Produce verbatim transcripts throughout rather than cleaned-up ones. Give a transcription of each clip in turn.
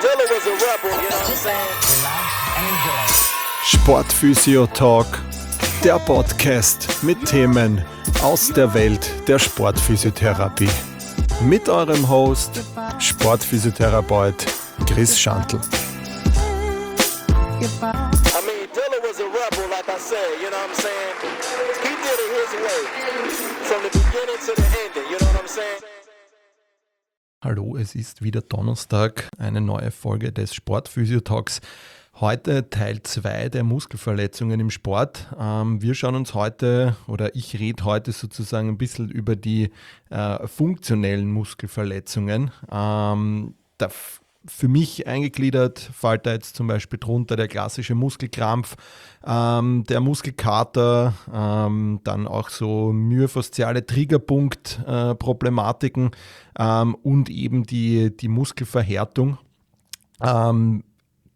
Dilla was a rebel, you know what I'm saying? Sportphysio Talk, der Podcast mit Themen aus der Welt der Sportphysiotherapie. Mit eurem Host, Sportphysiotherapeut Chris Schantl. I mean, Dilla was a rebel, like I said, you know what I'm saying? He did it his way, from the beginning to the ending, you know what I'm saying? Hallo, es ist wieder Donnerstag, eine neue Folge des Sportphysio Talks. Heute Teil zwei der Muskelverletzungen im Sport. Ähm, wir schauen uns heute, oder ich rede heute sozusagen ein bisschen über die äh, funktionellen Muskelverletzungen. Ähm, da f- für mich eingegliedert fällt da jetzt zum Beispiel drunter der klassische Muskelkrampf, ähm, der Muskelkater, ähm, dann auch so myofasziale Triggerpunkt-Problematiken ähm, und eben die, die Muskelverhärtung. Ähm,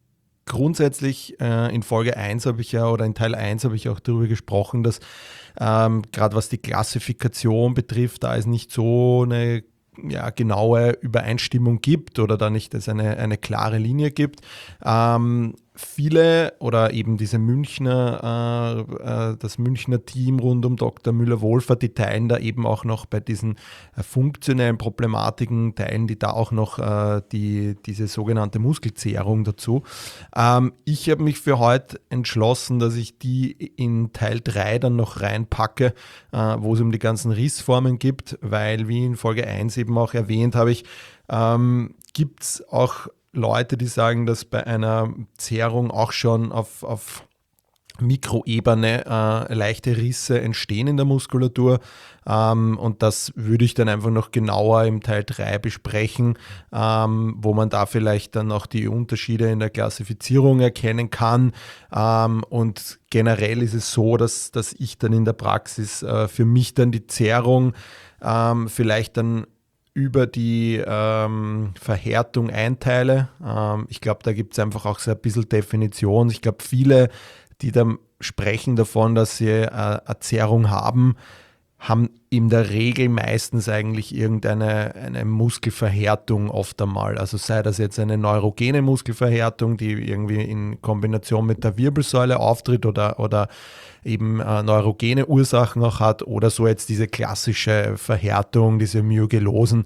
Grundsätzlich äh, in Folge eins habe ich ja, oder in Teil eins habe ich auch darüber gesprochen, dass ähm, gerade was die Klassifikation betrifft, da es nicht so eine ja, genaue Übereinstimmung gibt oder da nicht es eine, eine klare Linie gibt. Ähm, viele oder eben diese Münchner, äh, äh, das Münchner Team rund um Doktor Müller-Wohlfahrt, die teilen da eben auch noch bei diesen äh, funktionellen Problematiken, teilen die da auch noch äh, die, diese sogenannte Muskelzehrung dazu. Ähm, ich habe mich für heute entschlossen, dass ich die in Teil drei dann noch reinpacke, äh, wo es um die ganzen Rissformen gibt, weil wie in Folge eins eben auch erwähnt habe ich, ähm, gibt es auch Leute, die sagen, dass bei einer Zehrung auch schon auf, auf Mikroebene äh, leichte Risse entstehen in der Muskulatur, ähm, und das würde ich dann einfach noch genauer im Teil drei besprechen, ähm, wo man da vielleicht dann auch die Unterschiede in der Klassifizierung erkennen kann, ähm, und generell ist es so, dass, dass ich dann in der Praxis äh, für mich dann die Zehrung ähm, vielleicht dann über die ähm, Verhärtung einteile. Ähm, ich glaube, da gibt es einfach auch so ein bisschen Definition. Ich glaube, viele, die da sprechen davon, dass sie äh, eine Zehrung haben, haben in der Regel meistens eigentlich irgendeine eine Muskelverhärtung oft einmal. Also sei das jetzt eine neurogene Muskelverhärtung, die irgendwie in Kombination mit der Wirbelsäule auftritt oder, oder eben äh, neurogene Ursachen auch hat, oder so jetzt diese klassische Verhärtung, diese Myogelosen,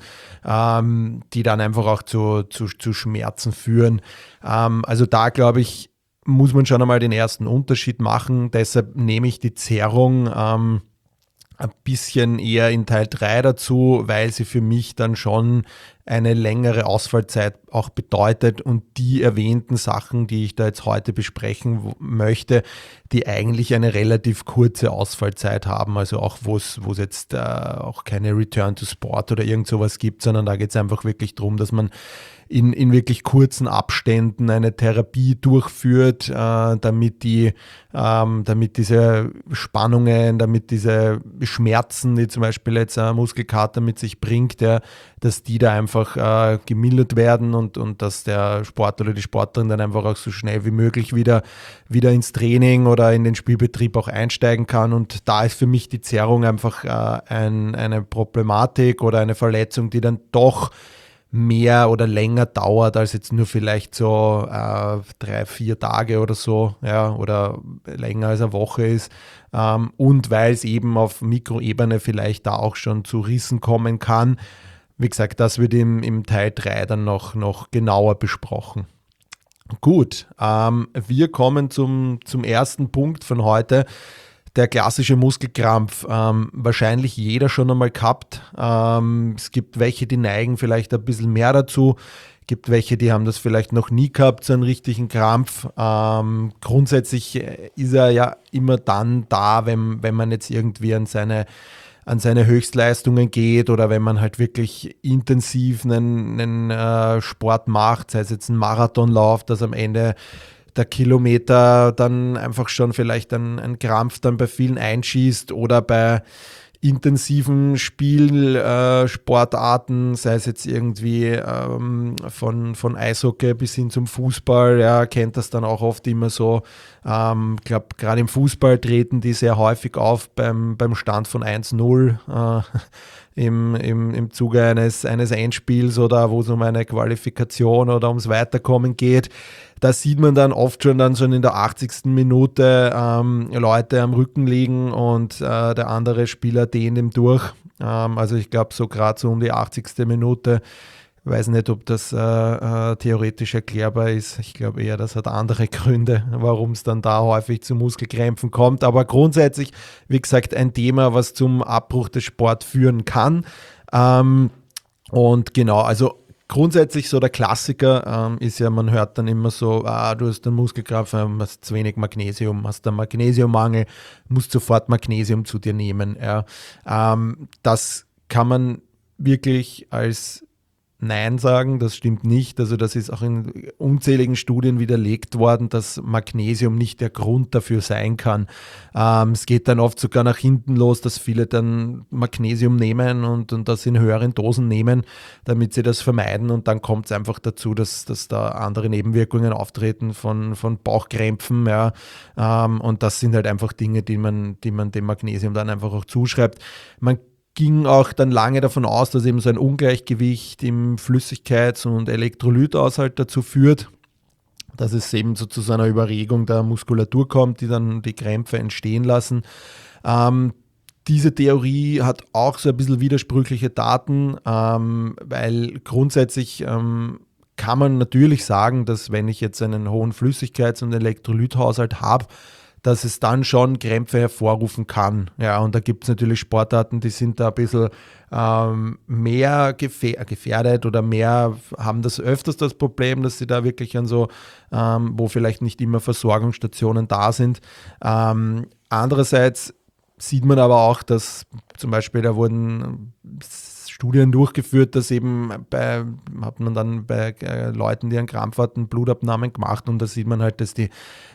ähm, die dann einfach auch zu, zu, zu Schmerzen führen. Ähm, also da glaube ich, muss man schon einmal den ersten Unterschied machen. Deshalb nehme ich die Zehrung ähm, ein bisschen eher in Teil drei dazu, weil sie für mich dann schon eine längere Ausfallzeit auch bedeutet und die erwähnten Sachen, die ich da jetzt heute besprechen w- möchte, die eigentlich eine relativ kurze Ausfallzeit haben, also auch wo es wo es jetzt äh, auch keine Return to Sport oder irgend sowas gibt, sondern da geht es einfach wirklich darum, dass man in, in wirklich kurzen Abständen eine Therapie durchführt, äh, damit die, ähm, damit diese Spannungen, damit diese Schmerzen, die zum Beispiel jetzt ein Muskelkater mit sich bringt, ja, dass die da einfach äh, gemildert werden und, und dass der Sportler oder die Sportlerin dann einfach auch so schnell wie möglich wieder, wieder ins Training oder in den Spielbetrieb auch einsteigen kann. Und da ist für mich die Zehrung einfach äh, ein, eine Problematik oder eine Verletzung, die dann doch mehr oder länger dauert als jetzt nur vielleicht so äh, drei, vier Tage oder so, ja, oder länger als eine Woche ist. Ähm, und weil es eben auf Mikroebene vielleicht da auch schon zu Rissen kommen kann. Wie gesagt, das wird im, im Teil drei dann noch, noch genauer besprochen. Gut, ähm, wir kommen zum, zum ersten Punkt von heute. Der klassische Muskelkrampf, ähm, wahrscheinlich jeder schon einmal gehabt. Ähm, es gibt welche, die neigen vielleicht ein bisschen mehr dazu. Es gibt welche, die haben das vielleicht noch nie gehabt, so einen richtigen Krampf. Ähm, grundsätzlich ist er ja immer dann da, wenn, wenn man jetzt irgendwie an seine, an seine Höchstleistungen geht oder wenn man halt wirklich intensiv einen, einen äh, Sport macht, sei es jetzt ein Marathonlauf, das am Ende der Kilometer dann einfach schon vielleicht ein, ein Krampf dann bei vielen einschießt, oder bei intensiven Spielsportarten, äh, sei es jetzt irgendwie ähm, von, von Eishockey bis hin zum Fußball, ja, kennt das dann auch oft immer so. Ähm, ich glaube, gerade im Fußball treten die sehr häufig auf beim, beim Stand von eins null. Äh, im, im, im Zuge eines, eines Endspiels oder wo es um eine Qualifikation oder ums Weiterkommen geht. Da sieht man dann oft schon dann schon in der achtzigsten Minute ähm, Leute am Rücken liegen und äh, der andere Spieler dehnt ihm durch. Ähm, also ich glaube so gerade so um die achtzigste Minute. Ich weiß nicht, ob das äh, äh, theoretisch erklärbar ist. Ich glaube eher, das hat andere Gründe, warum es dann da häufig zu Muskelkrämpfen kommt. Aber grundsätzlich, wie gesagt, ein Thema, was zum Abbruch des Sports führen kann. Ähm, und genau, also grundsätzlich so der Klassiker ähm, ist ja, man hört dann immer so, ah, du hast einen Muskelkrampf, hast zu wenig Magnesium, hast einen Magnesiummangel, musst sofort Magnesium zu dir nehmen. Ja. Ähm, das kann man wirklich als Nein sagen, das stimmt nicht. Also das ist auch in unzähligen Studien widerlegt worden, dass Magnesium nicht der Grund dafür sein kann. Ähm, es geht dann oft sogar nach hinten los, dass viele dann Magnesium nehmen und, und das in höheren Dosen nehmen, damit sie das vermeiden, und dann kommt es einfach dazu, dass, dass da andere Nebenwirkungen auftreten von, von Bauchkrämpfen. Ja. Ähm, und das sind halt einfach Dinge, die man, die man dem Magnesium dann einfach auch zuschreibt. Man ging auch dann lange davon aus, dass eben so ein Ungleichgewicht im Flüssigkeits- und Elektrolythaushalt dazu führt, dass es eben so zu so einer Überregung der Muskulatur kommt, die dann die Krämpfe entstehen lassen. Ähm, diese Theorie hat auch so ein bisschen widersprüchliche Daten, ähm, weil grundsätzlich ähm, kann man natürlich sagen, dass wenn ich jetzt einen hohen Flüssigkeits- und Elektrolythaushalt habe, dass es dann schon Krämpfe hervorrufen kann. Ja, und da gibt es natürlich Sportarten, die sind da ein bisschen ähm, mehr gefähr- gefährdet oder mehr haben das öfters das Problem, dass sie da wirklich an so, ähm, wo vielleicht nicht immer Versorgungsstationen da sind. Ähm, andererseits sieht man aber auch, dass zum Beispiel da wurden Studien durchgeführt, dass eben bei, hat man dann bei äh, Leuten, die einen Krampf hatten, Blutabnahmen gemacht, und da sieht man halt, dass die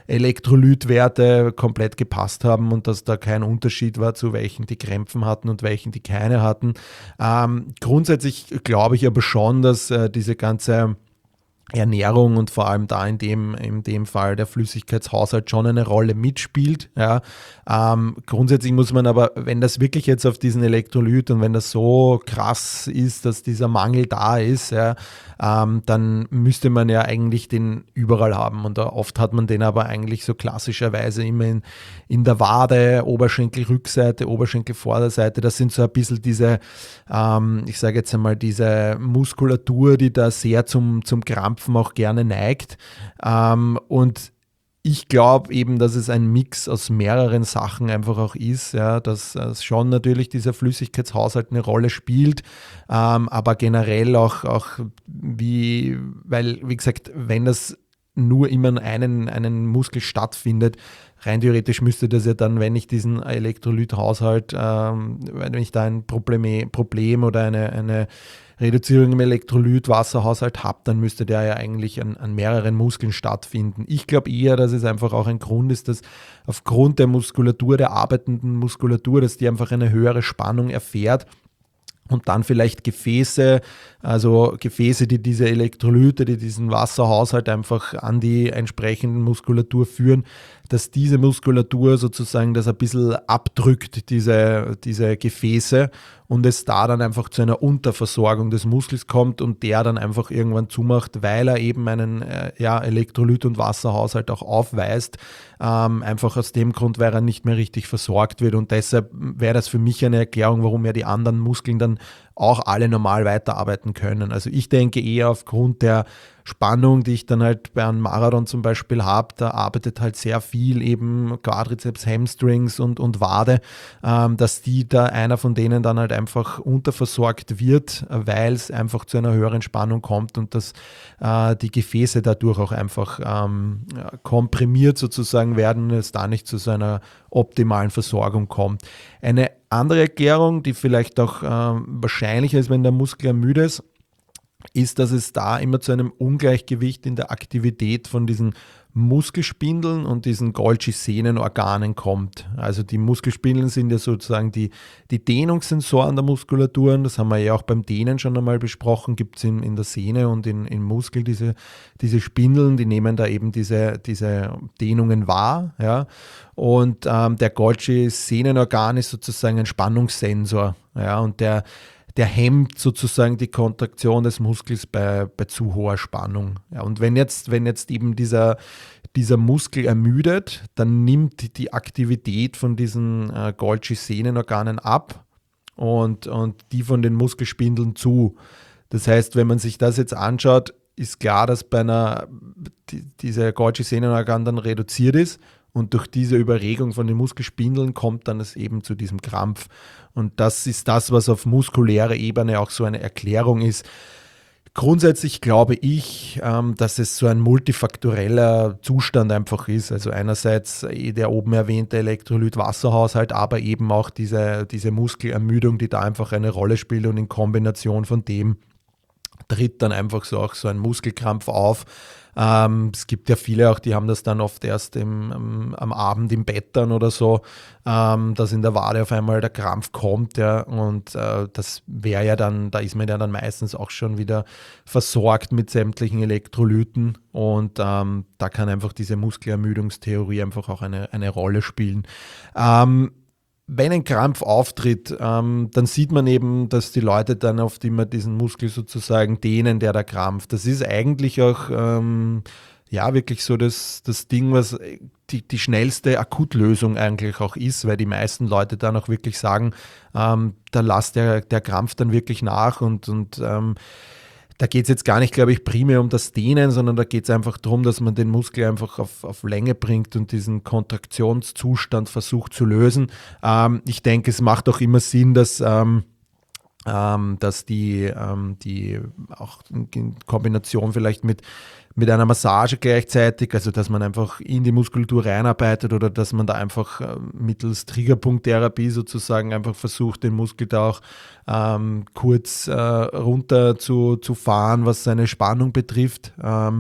Elektrolytwerte komplett gepasst haben und dass da kein Unterschied war zu welchen, die Krämpfen hatten und welchen, die keine hatten. Ähm, grundsätzlich glaube ich aber schon, dass äh, diese ganze Ernährung und vor allem da in dem, in dem Fall der Flüssigkeitshaushalt schon eine Rolle mitspielt. Ja. Ähm, grundsätzlich muss man aber, wenn das wirklich jetzt auf diesen Elektrolyt und wenn das so krass ist, dass dieser Mangel da ist, ja, ähm, dann müsste man ja eigentlich den überall haben, und da oft hat man den aber eigentlich so klassischerweise immer in, in der Wade, Oberschenkelrückseite, Oberschenkelvorderseite. Das sind so ein bisschen diese, ähm, ich sage jetzt einmal, diese Muskulatur, die da sehr zum, zum Krampf auch gerne neigt. Ähm, und ich glaube eben, dass es ein Mix aus mehreren Sachen einfach auch ist, ja, dass, dass schon natürlich dieser Flüssigkeitshaushalt eine Rolle spielt, ähm, aber generell auch, auch wie, weil, wie gesagt, wenn das nur immer einen, einen Muskel stattfindet, rein theoretisch müsste das ja dann, wenn ich diesen Elektrolythaushalt, ähm, wenn ich da ein Problem, Problem oder eine, eine Reduzierung im Elektrolyt-Wasserhaushalt habe, dann müsste der ja eigentlich an, an mehreren Muskeln stattfinden. Ich glaube eher, dass es einfach auch ein Grund ist, dass aufgrund der Muskulatur, der arbeitenden Muskulatur, dass die einfach eine höhere Spannung erfährt. Und dann vielleicht Gefäße, also Gefäße, die diese Elektrolyte, die diesen Wasserhaushalt einfach an die entsprechenden Muskulatur führen, dass diese Muskulatur sozusagen das ein bisschen abdrückt, diese, diese Gefäße, und es da dann einfach zu einer Unterversorgung des Muskels kommt und der dann einfach irgendwann zumacht, weil er eben einen äh, ja, Elektrolyt- und Wasserhaushalt auch aufweist, ähm, einfach aus dem Grund, weil er nicht mehr richtig versorgt wird, und deshalb wäre das für mich eine Erklärung, warum ja die anderen Muskeln dann auch alle normal weiterarbeiten können. Also ich denke eher aufgrund der Spannung, die ich dann halt bei einem Marathon zum Beispiel habe, da arbeitet halt sehr viel eben Quadrizeps, Hamstrings und, und Wade, ähm, dass die da einer von denen dann halt einfach unterversorgt wird, weil es einfach zu einer höheren Spannung kommt und dass äh, die Gefäße dadurch auch einfach ähm, ja, komprimiert sozusagen werden, es da nicht zu so einer optimalen Versorgung kommt. Eine andere Erklärung, die vielleicht auch äh, wahrscheinlicher ist, wenn der Muskel müde ist, ist, dass es da immer zu einem Ungleichgewicht in der Aktivität von diesen Muskelspindeln und diesen Golgi-Sehnenorganen kommt. Also die Muskelspindeln sind ja sozusagen die, die Dehnungssensoren der Muskulaturen. Das haben wir ja auch beim Dehnen schon einmal besprochen. Gibt es in, in der Sehne und in, im Muskel diese, diese Spindeln, die nehmen da eben diese, diese Dehnungen wahr. Ja. Und ähm, der Golgi-Sehnenorgan ist sozusagen ein Spannungssensor. Ja, und der, der hemmt sozusagen die Kontraktion des Muskels bei, bei zu hoher Spannung. Ja, und wenn jetzt, wenn jetzt eben dieser, dieser Muskel ermüdet, dann nimmt die Aktivität von diesen äh, Golgi-Sehnenorganen ab und, und die von den Muskelspindeln zu. Das heißt, wenn man sich das jetzt anschaut, ist klar, dass bei einer die, dieser Golgi-Sehnenorgan dann reduziert ist und durch diese Überregung von den Muskelspindeln kommt dann es eben zu diesem Krampf. Und das ist das, was auf muskulärer Ebene auch so eine Erklärung ist. Grundsätzlich glaube ich, ähm, dass es so ein multifaktoreller Zustand einfach ist. Also einerseits eh der oben erwähnte Elektrolyt-Wasserhaushalt, aber eben auch diese, diese Muskelermüdung, die da einfach eine Rolle spielt, und in Kombination von dem tritt dann einfach so auch so ein Muskelkrampf auf. Ähm, es gibt ja viele auch, die haben das dann oft erst im, am, am Abend im Bett dann oder so, ähm, dass in der Wade auf einmal der Krampf kommt, ja, und äh, das wäre ja dann, da ist man ja dann meistens auch schon wieder versorgt mit sämtlichen Elektrolyten, und ähm, da kann einfach diese Muskelermüdungstheorie einfach auch eine, eine Rolle spielen. Ähm, Wenn ein Krampf auftritt, ähm, dann sieht man eben, dass die Leute dann oft immer diesen Muskel sozusagen dehnen, der da krampft. Das ist eigentlich auch ähm, ja wirklich so das, das Ding, was die, die schnellste Akutlösung eigentlich auch ist, weil die meisten Leute dann auch wirklich sagen, ähm, da lasst der, der Krampf dann wirklich nach, und, und ähm, da geht es jetzt gar nicht, glaube ich, primär um das Dehnen, sondern da geht es einfach darum, dass man den Muskel einfach auf, auf Länge bringt und diesen Kontraktionszustand versucht zu lösen. Ähm, ich denke, es macht auch immer Sinn, dass, ähm, ähm, dass die, ähm, die auch in Kombination vielleicht mit, mit einer Massage gleichzeitig, also dass man einfach in die Muskulatur reinarbeitet, oder dass man da einfach äh, mittels Triggerpunkttherapie sozusagen einfach versucht, den Muskel da auch ähm, kurz äh, runter zu, zu fahren, was seine Spannung betrifft. Ähm,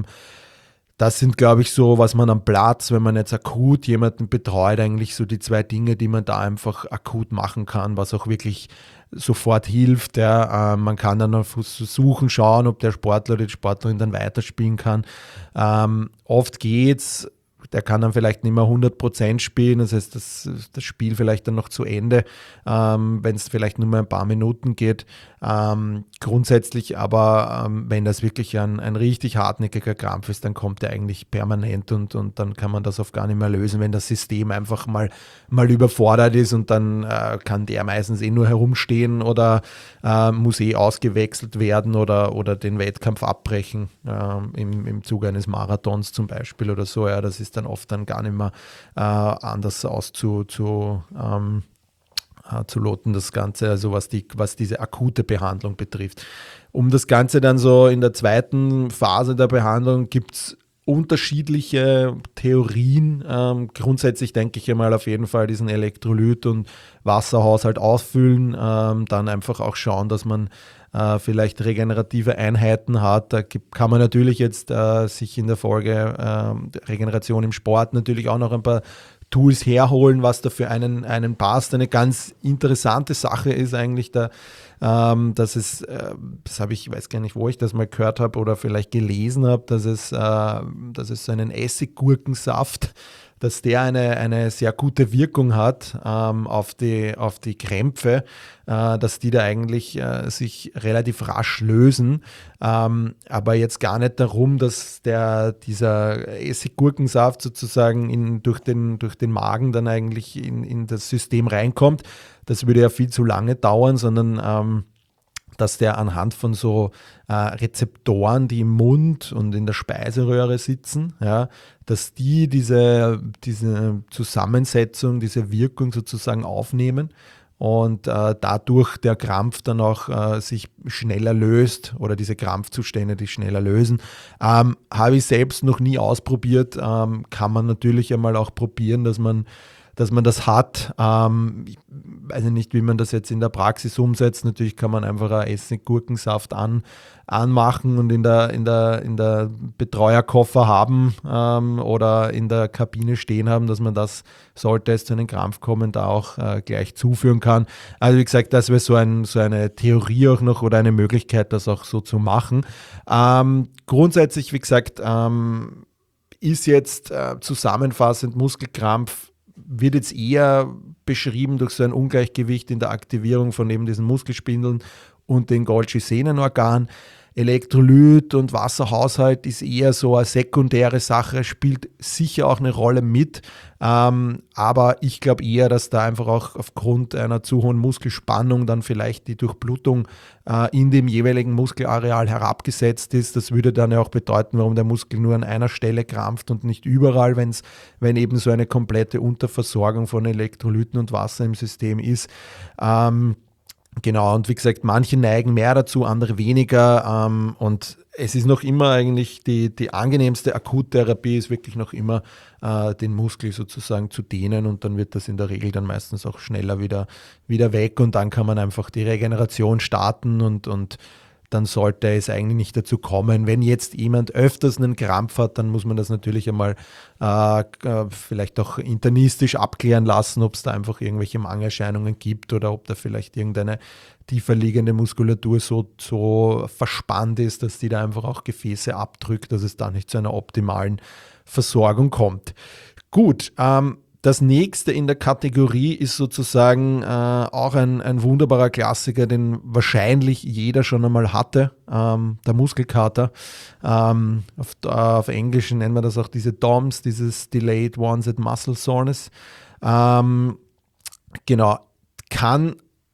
das sind, glaube ich, so, was man am Platz, wenn man jetzt akut jemanden betreut, eigentlich so die zwei Dinge, die man da einfach akut machen kann, was auch wirklich sofort hilft. Ja. Äh, man kann dann auf Suchen schauen, ob der Sportler oder die Sportlerin dann weiterspielen kann. Ähm, oft geht's. Der kann dann vielleicht nicht mehr hundert Prozent spielen, das heißt, das, das Spiel vielleicht dann noch zu Ende, ähm, wenn es vielleicht nur mal ein paar Minuten geht. Ähm, grundsätzlich aber, ähm, wenn das wirklich ein, ein richtig hartnäckiger Krampf ist, dann kommt der eigentlich permanent, und, und dann kann man das oft gar nicht mehr lösen, wenn das System einfach mal, mal überfordert ist, und dann äh, kann der meistens eh nur herumstehen oder äh, muss eh ausgewechselt werden oder, oder den Wettkampf abbrechen, äh, im, im Zuge eines Marathons zum Beispiel oder so. Ja, das ist dann oft dann gar nicht mehr äh, anders auszu, zu, ähm, äh, zu loten, das Ganze, also was, die, was diese akute Behandlung betrifft. Um das Ganze dann so in der zweiten Phase der Behandlung gibt es unterschiedliche Theorien. Ähm, grundsätzlich denke ich einmal auf jeden Fall diesen Elektrolyt- und Wasserhaushalt ausfüllen, ähm, dann einfach auch schauen, dass man äh, vielleicht regenerative Einheiten hat. Da gibt, kann man natürlich jetzt äh, sich in der Folge äh, Regeneration im Sport natürlich auch noch ein paar Tools herholen, was da für einen, einen passt. Eine ganz interessante Sache ist eigentlich da, ähm, dass es, äh, das habe ich, ich weiß gar nicht, wo ich das mal gehört habe oder vielleicht gelesen habe, dass es, äh, dass es so einen Essiggurkensaft, dass der eine, eine sehr gute Wirkung hat ähm, auf, die, auf die Krämpfe, äh, dass die da eigentlich äh, sich relativ rasch lösen. Ähm, aber jetzt gar nicht darum, dass der, dieser Essiggurkensaft sozusagen in, durch, den, durch den Magen dann eigentlich in, in das System reinkommt. Das würde ja viel zu lange dauern, sondern ähm, dass der anhand von so äh, Rezeptoren, die im Mund und in der Speiseröhre sitzen, ja, dass die diese, diese Zusammensetzung, diese Wirkung sozusagen aufnehmen und äh, dadurch der Krampf dann auch äh, sich schneller löst, oder diese Krampfzustände, die schneller lösen. Ähm, habe ich selbst noch nie ausprobiert, ähm, kann man natürlich einmal auch probieren, dass man dass man das hat. Ähm, ich weiß nicht, wie man das jetzt in der Praxis umsetzt. Natürlich kann man einfach einen Essiggurkensaft an, anmachen und in der, in der, in der Betreuerkoffer haben ähm, oder in der Kabine stehen haben, dass man das, sollte es zu einem Krampf kommen, da auch äh, gleich zuführen kann. Also wie gesagt, das wäre so, ein, so eine Theorie auch noch oder eine Möglichkeit, das auch so zu machen. Ähm, grundsätzlich, wie gesagt, ähm, ist jetzt äh, zusammenfassend Muskelkrampf wird jetzt eher beschrieben durch so ein Ungleichgewicht in der Aktivierung von eben diesen Muskelspindeln und den Golgi-Sehnenorganen. Elektrolyt und Wasserhaushalt ist eher so eine sekundäre Sache, spielt sicher auch eine Rolle mit, ähm, aber ich glaube eher, dass da einfach auch aufgrund einer zu hohen Muskelspannung dann vielleicht die Durchblutung äh, in dem jeweiligen Muskelareal herabgesetzt ist. Das würde dann ja auch bedeuten, warum der Muskel nur an einer Stelle krampft und nicht überall, wenn's, wenn eben so eine komplette Unterversorgung von Elektrolyten und Wasser im System ist. Ähm, Genau, und wie gesagt, manche neigen mehr dazu, andere weniger. Ähm, und es ist noch immer eigentlich die, die angenehmste Akuttherapie, ist wirklich noch immer äh, den Muskel sozusagen zu dehnen, und dann wird das in der Regel dann meistens auch schneller wieder, wieder weg, und dann kann man einfach die Regeneration starten, und, und dann sollte es eigentlich nicht dazu kommen. Wenn jetzt jemand öfters einen Krampf hat, dann muss man das natürlich einmal äh, vielleicht auch internistisch abklären lassen, ob es da einfach irgendwelche Mangelerscheinungen gibt oder ob da vielleicht irgendeine tiefer liegende Muskulatur so, so verspannt ist, dass die da einfach auch Gefäße abdrückt, dass es da nicht zu einer optimalen Versorgung kommt. Gut, ähm, das nächste in der Kategorie ist sozusagen äh, auch ein, ein wunderbarer Klassiker, den wahrscheinlich jeder schon einmal hatte, ähm, der Muskelkater. Ähm, auf, äh, auf Englisch nennen wir das auch diese D O M S, dieses Delayed Onset Muscle Soreness. Ähm, genau, kann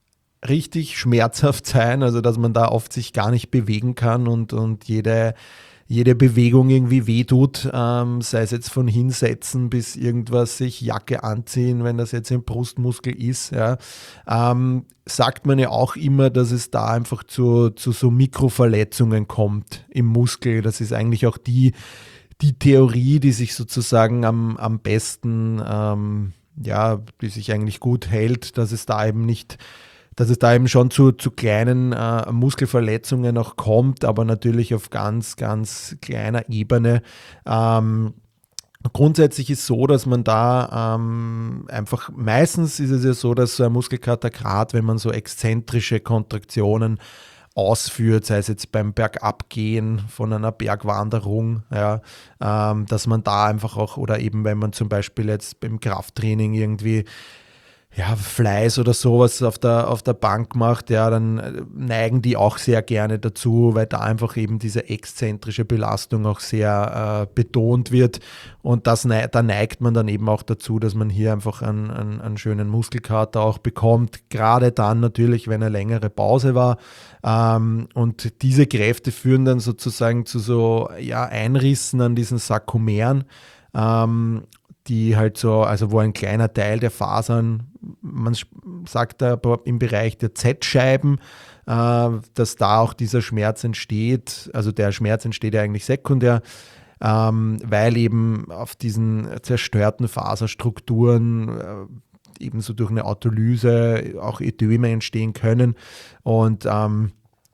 richtig schmerzhaft sein, also dass man da oft sich gar nicht bewegen kann und, und jede jede Bewegung irgendwie wehtut, ähm, sei es jetzt von Hinsetzen bis irgendwas, sich Jacke anziehen, wenn das jetzt ein Brustmuskel ist, ja, ähm, sagt man ja auch immer, dass es da einfach zu, zu so Mikroverletzungen kommt im Muskel. Das ist eigentlich auch die, die Theorie, die sich sozusagen am, am besten, ähm, ja, die sich eigentlich gut hält, dass es da eben nicht dass es da eben schon zu, zu kleinen äh, Muskelverletzungen auch kommt, aber natürlich auf ganz, ganz kleiner Ebene. Ähm, grundsätzlich ist es so, dass man da ähm, einfach, meistens ist es ja so, dass so ein Muskelkater, gerade wenn man so exzentrische Kontraktionen ausführt, sei es jetzt beim Bergabgehen von einer Bergwanderung, ja, ähm, dass man da einfach auch, oder eben wenn man zum Beispiel jetzt beim Krafttraining irgendwie ja, Fleiß oder sowas auf der, auf der Bank macht, ja, dann neigen die auch sehr gerne dazu, weil da einfach eben diese exzentrische Belastung auch sehr äh, betont wird, und das, da neigt man dann eben auch dazu, dass man hier einfach einen, einen, einen schönen Muskelkater auch bekommt, gerade dann natürlich, wenn eine längere Pause war, ähm, und diese Kräfte führen dann sozusagen zu so ja, Einrissen an diesen Sarkomeren, ähm, die halt so, also wo ein kleiner Teil der Fasern, man sagt da im Bereich der Z-Scheiben, äh, dass da auch dieser Schmerz entsteht. Also der Schmerz entsteht ja eigentlich sekundär, ähm, weil eben auf diesen zerstörten Faserstrukturen äh, ebenso durch eine Autolyse auch Ödeme entstehen können, und ähm,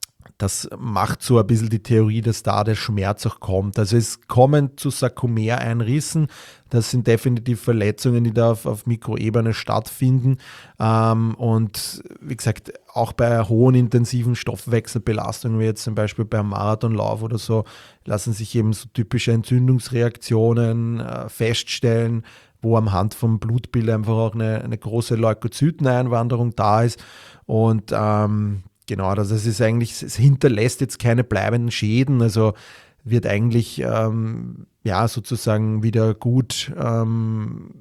das macht so ein bisschen die Theorie, dass da der Schmerz auch kommt. Also es kommen zu Sarkomereinrissen. Das sind definitiv Verletzungen, die da auf, auf Mikroebene stattfinden. Ähm, und wie gesagt, auch bei hohen intensiven Stoffwechselbelastungen, wie jetzt zum Beispiel beim Marathonlauf oder so, lassen sich eben so typische Entzündungsreaktionen äh, feststellen, wo am Hand vom Blutbild einfach auch eine, eine große Leukozyteneinwanderung da ist. Und ähm, genau, also es ist eigentlich, es hinterlässt jetzt keine bleibenden Schäden, also wird eigentlich ähm, ja sozusagen wieder gut ähm,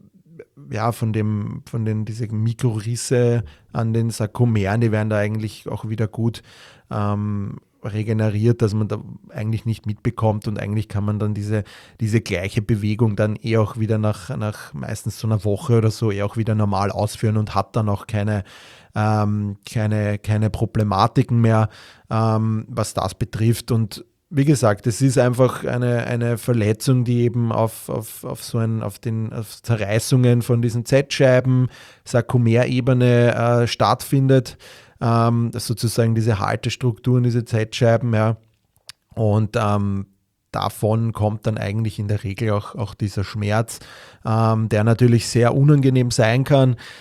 ja von dem, von den diese Mikrorisse an den Sarkomeren, die werden da eigentlich auch wieder gut ähm, regeneriert, dass man da eigentlich nicht mitbekommt, und eigentlich kann man dann diese, diese gleiche Bewegung dann eh auch wieder nach, nach meistens so einer Woche oder so eh auch wieder normal ausführen und hat dann auch keine Ähm, keine, keine Problematiken mehr, ähm, was das betrifft. Und wie gesagt, es ist einfach eine, eine Verletzung, die eben auf, auf, auf so ein, auf den auf Zerreißungen von diesen Z-Scheiben, Sarkomerebene äh, stattfindet. Ähm, das sozusagen diese Haltestrukturen, diese Z-Scheiben, ja. Und ähm, davon kommt dann eigentlich in der Regel auch, auch dieser Schmerz, ähm, der natürlich sehr unangenehm sein kann.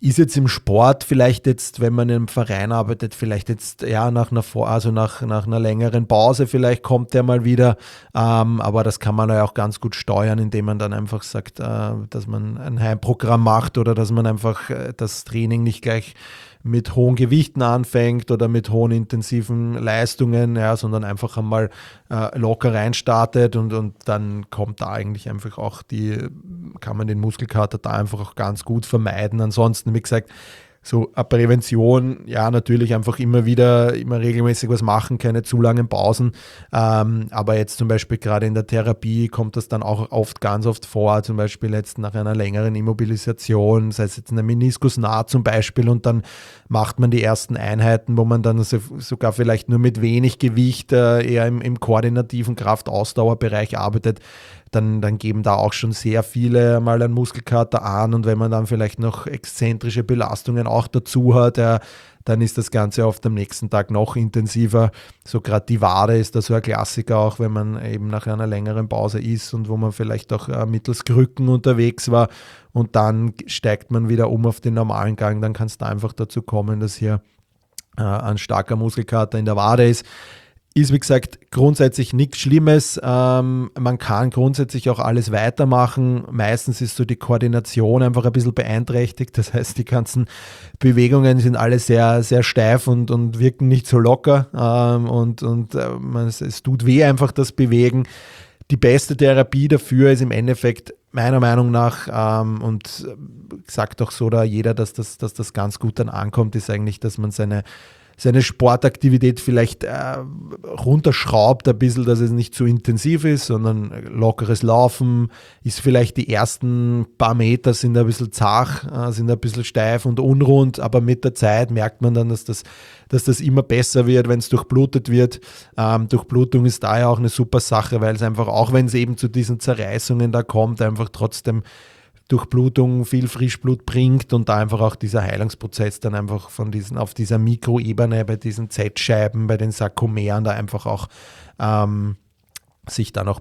ist jetzt im Sport vielleicht jetzt, wenn man in einem Verein arbeitet, vielleicht jetzt ja nach einer Vor also nach, nach einer längeren Pause, vielleicht kommt der mal wieder, ähm, aber das kann man ja auch ganz gut steuern, indem man dann einfach sagt, äh, dass man ein Heimprogramm macht oder dass man einfach äh, das Training nicht gleich mit hohen Gewichten anfängt oder mit hohen intensiven Leistungen, ja, sondern einfach einmal äh, locker reinstartet und, und dann kommt da eigentlich einfach auch die, kann man den Muskelkater da einfach auch ganz gut vermeiden. Ansonsten, wie gesagt, so eine Prävention, ja, natürlich einfach immer wieder, immer regelmäßig was machen, keine zu langen Pausen. Ähm, aber jetzt zum Beispiel gerade in der Therapie kommt das dann auch oft, ganz oft vor, zum Beispiel jetzt nach einer längeren Immobilisation, sei es jetzt eine Meniskusnaht zum Beispiel, und dann macht man die ersten Einheiten, wo man dann so, sogar vielleicht nur mit wenig Gewicht äh, eher im, im koordinativen Kraft-Ausdauerbereich arbeitet. Dann, dann geben da auch schon sehr viele mal einen Muskelkater an, und wenn man dann vielleicht noch exzentrische Belastungen auch dazu hat, ja, dann ist das Ganze oft am nächsten Tag noch intensiver. So gerade die Wade ist da so ein Klassiker, auch wenn man eben nach einer längeren Pause ist und wo man vielleicht auch äh, mittels Krücken unterwegs war, und dann steigt man wieder um auf den normalen Gang, dann kann es da einfach dazu kommen, dass hier äh, ein starker Muskelkater in der Wade ist. Ist, wie gesagt, grundsätzlich nichts Schlimmes. Ähm, man kann grundsätzlich auch alles weitermachen. Meistens ist so die Koordination einfach ein bisschen beeinträchtigt. Das heißt, die ganzen Bewegungen sind alle sehr, sehr steif und, und wirken nicht so locker. Ähm, und und äh, man, es, es tut weh einfach, das Bewegen. Die beste Therapie dafür ist im Endeffekt meiner Meinung nach, ähm, und sagt auch so da jeder, dass das, dass das ganz gut dann ankommt, ist eigentlich, dass man seine seine Sportaktivität vielleicht äh, runterschraubt ein bisschen, dass es nicht zu intensiv ist, sondern lockeres Laufen ist vielleicht die ersten paar Meter sind ein bisschen zart, äh, sind ein bisschen steif und unrund, aber mit der Zeit merkt man dann, dass das, dass das immer besser wird, wenn es durchblutet wird. Ähm, Durchblutung ist daher auch eine super Sache, weil es einfach, auch wenn es eben zu diesen Zerreißungen da kommt, einfach trotzdem Durchblutung viel Frischblut bringt und da einfach auch dieser Heilungsprozess dann einfach von diesen, auf dieser Mikroebene, bei diesen Z-Scheiben, bei den Sarkomeren da einfach auch ähm, sich dann auch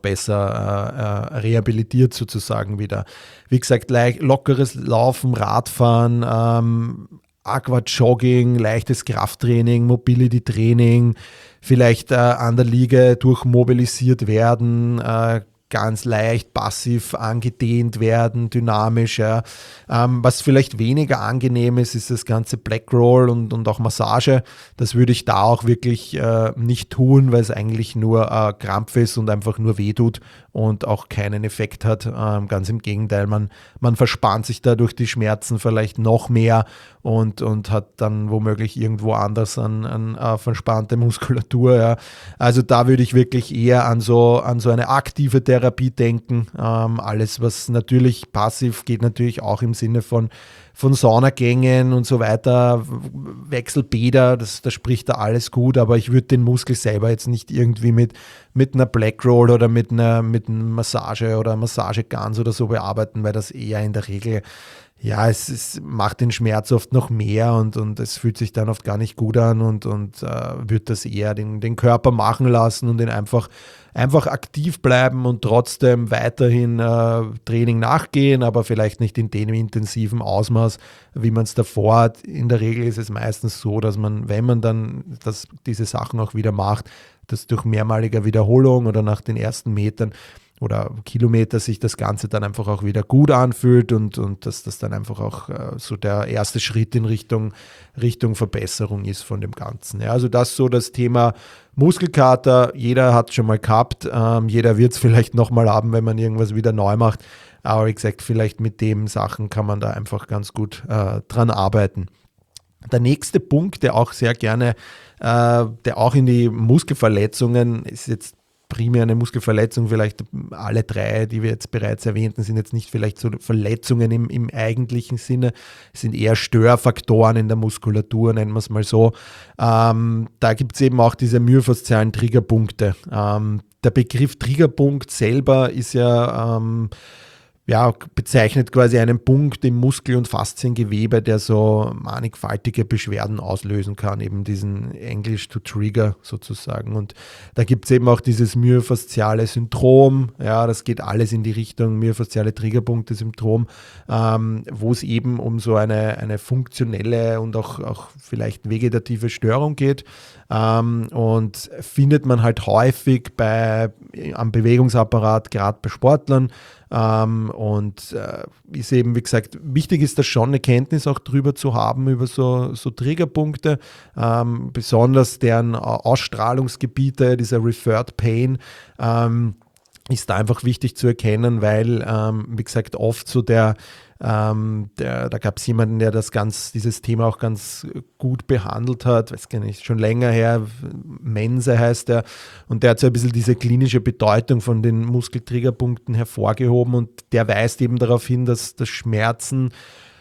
besser äh, rehabilitiert sozusagen wieder. Wie gesagt, le- lockeres Laufen, Radfahren, ähm, Aquajogging, leichtes Krafttraining, Mobility-Training, vielleicht äh, an der Liege durchmobilisiert werden, äh, ganz leicht passiv angedehnt werden, dynamisch. Ja. Ähm, was vielleicht weniger angenehm ist, ist das ganze Black Roll und, und auch Massage. Das würde ich da auch wirklich äh, nicht tun, weil es eigentlich nur äh, Krampf ist und einfach nur wehtut und auch keinen Effekt hat. Ähm, ganz im Gegenteil, man, man verspannt sich da durch die Schmerzen vielleicht noch mehr und, und hat dann womöglich irgendwo anders an, an äh, verspannte Muskulatur. Ja. Also da würde ich wirklich eher an so, an so eine aktive Therapie denken. Ähm, alles, was natürlich passiv geht, natürlich auch im Sinne von, von Saunagängen und so weiter, Wechselbäder, das, das spricht da alles gut, aber ich würde den Muskel selber jetzt nicht irgendwie mit, mit einer Black Roll oder mit einer, mit einer Massage oder Massageguns oder so bearbeiten, weil das eher in der Regel, ja, es, es macht den Schmerz oft noch mehr und, und es fühlt sich dann oft gar nicht gut an und, und äh, würde das eher den, den Körper machen lassen und den einfach, einfach aktiv bleiben und trotzdem weiterhin äh, Training nachgehen, aber vielleicht nicht in dem intensiven Ausmaß, wie man es davor hat. In der Regel ist es meistens so, dass man, wenn man dann das, diese Sachen auch wieder macht, dass durch mehrmalige Wiederholung oder nach den ersten Metern oder Kilometer sich das Ganze dann einfach auch wieder gut anfühlt und, und dass das dann einfach auch äh, so der erste Schritt in Richtung, Richtung Verbesserung ist von dem Ganzen. Ja, also das so das Thema Muskelkater. Jeder hat schon mal gehabt, ähm, jeder wird es vielleicht nochmal haben, wenn man irgendwas wieder neu macht. Aber wie gesagt, vielleicht mit den Sachen kann man da einfach ganz gut äh, dran arbeiten. Der nächste Punkt, der auch sehr gerne, äh, der auch in die Muskelverletzungen, ist jetzt primär eine Muskelverletzung, vielleicht alle drei, die wir jetzt bereits erwähnten, sind jetzt nicht vielleicht so Verletzungen im, im eigentlichen Sinne, sind eher Störfaktoren in der Muskulatur, nennen wir es mal so. Ähm, da gibt es eben auch diese myofaszialen Triggerpunkte. Ähm, der Begriff Triggerpunkt selber ist ja, ähm, ja, bezeichnet quasi einen Punkt im Muskel- und Fasziengewebe, der so mannigfaltige Beschwerden auslösen kann, eben diesen Englisch to Trigger sozusagen. Und da gibt es eben auch dieses myofasziale Syndrom, ja, das geht alles in die Richtung myofasziale Triggerpunkte-Syndrom, ähm, wo es eben um so eine, eine funktionelle und auch, auch vielleicht vegetative Störung geht. Ähm, und findet man halt häufig bei, am Bewegungsapparat, gerade bei Sportlern. Ähm, und äh, ist eben, wie gesagt, wichtig ist da schon eine Kenntnis auch drüber zu haben, über so, so Triggerpunkte, ähm, besonders deren Ausstrahlungsgebiete, dieser Referred Pain, ähm, ist da einfach wichtig zu erkennen, weil, ähm, wie gesagt, oft so der Ähm, der, da gab es jemanden, der das ganz, dieses Thema auch ganz gut behandelt hat, weiß gar nicht, schon länger her, Mense heißt er, und der hat so ein bisschen diese klinische Bedeutung von den Muskeltriggerpunkten hervorgehoben und der weist eben darauf hin, dass das Schmerzen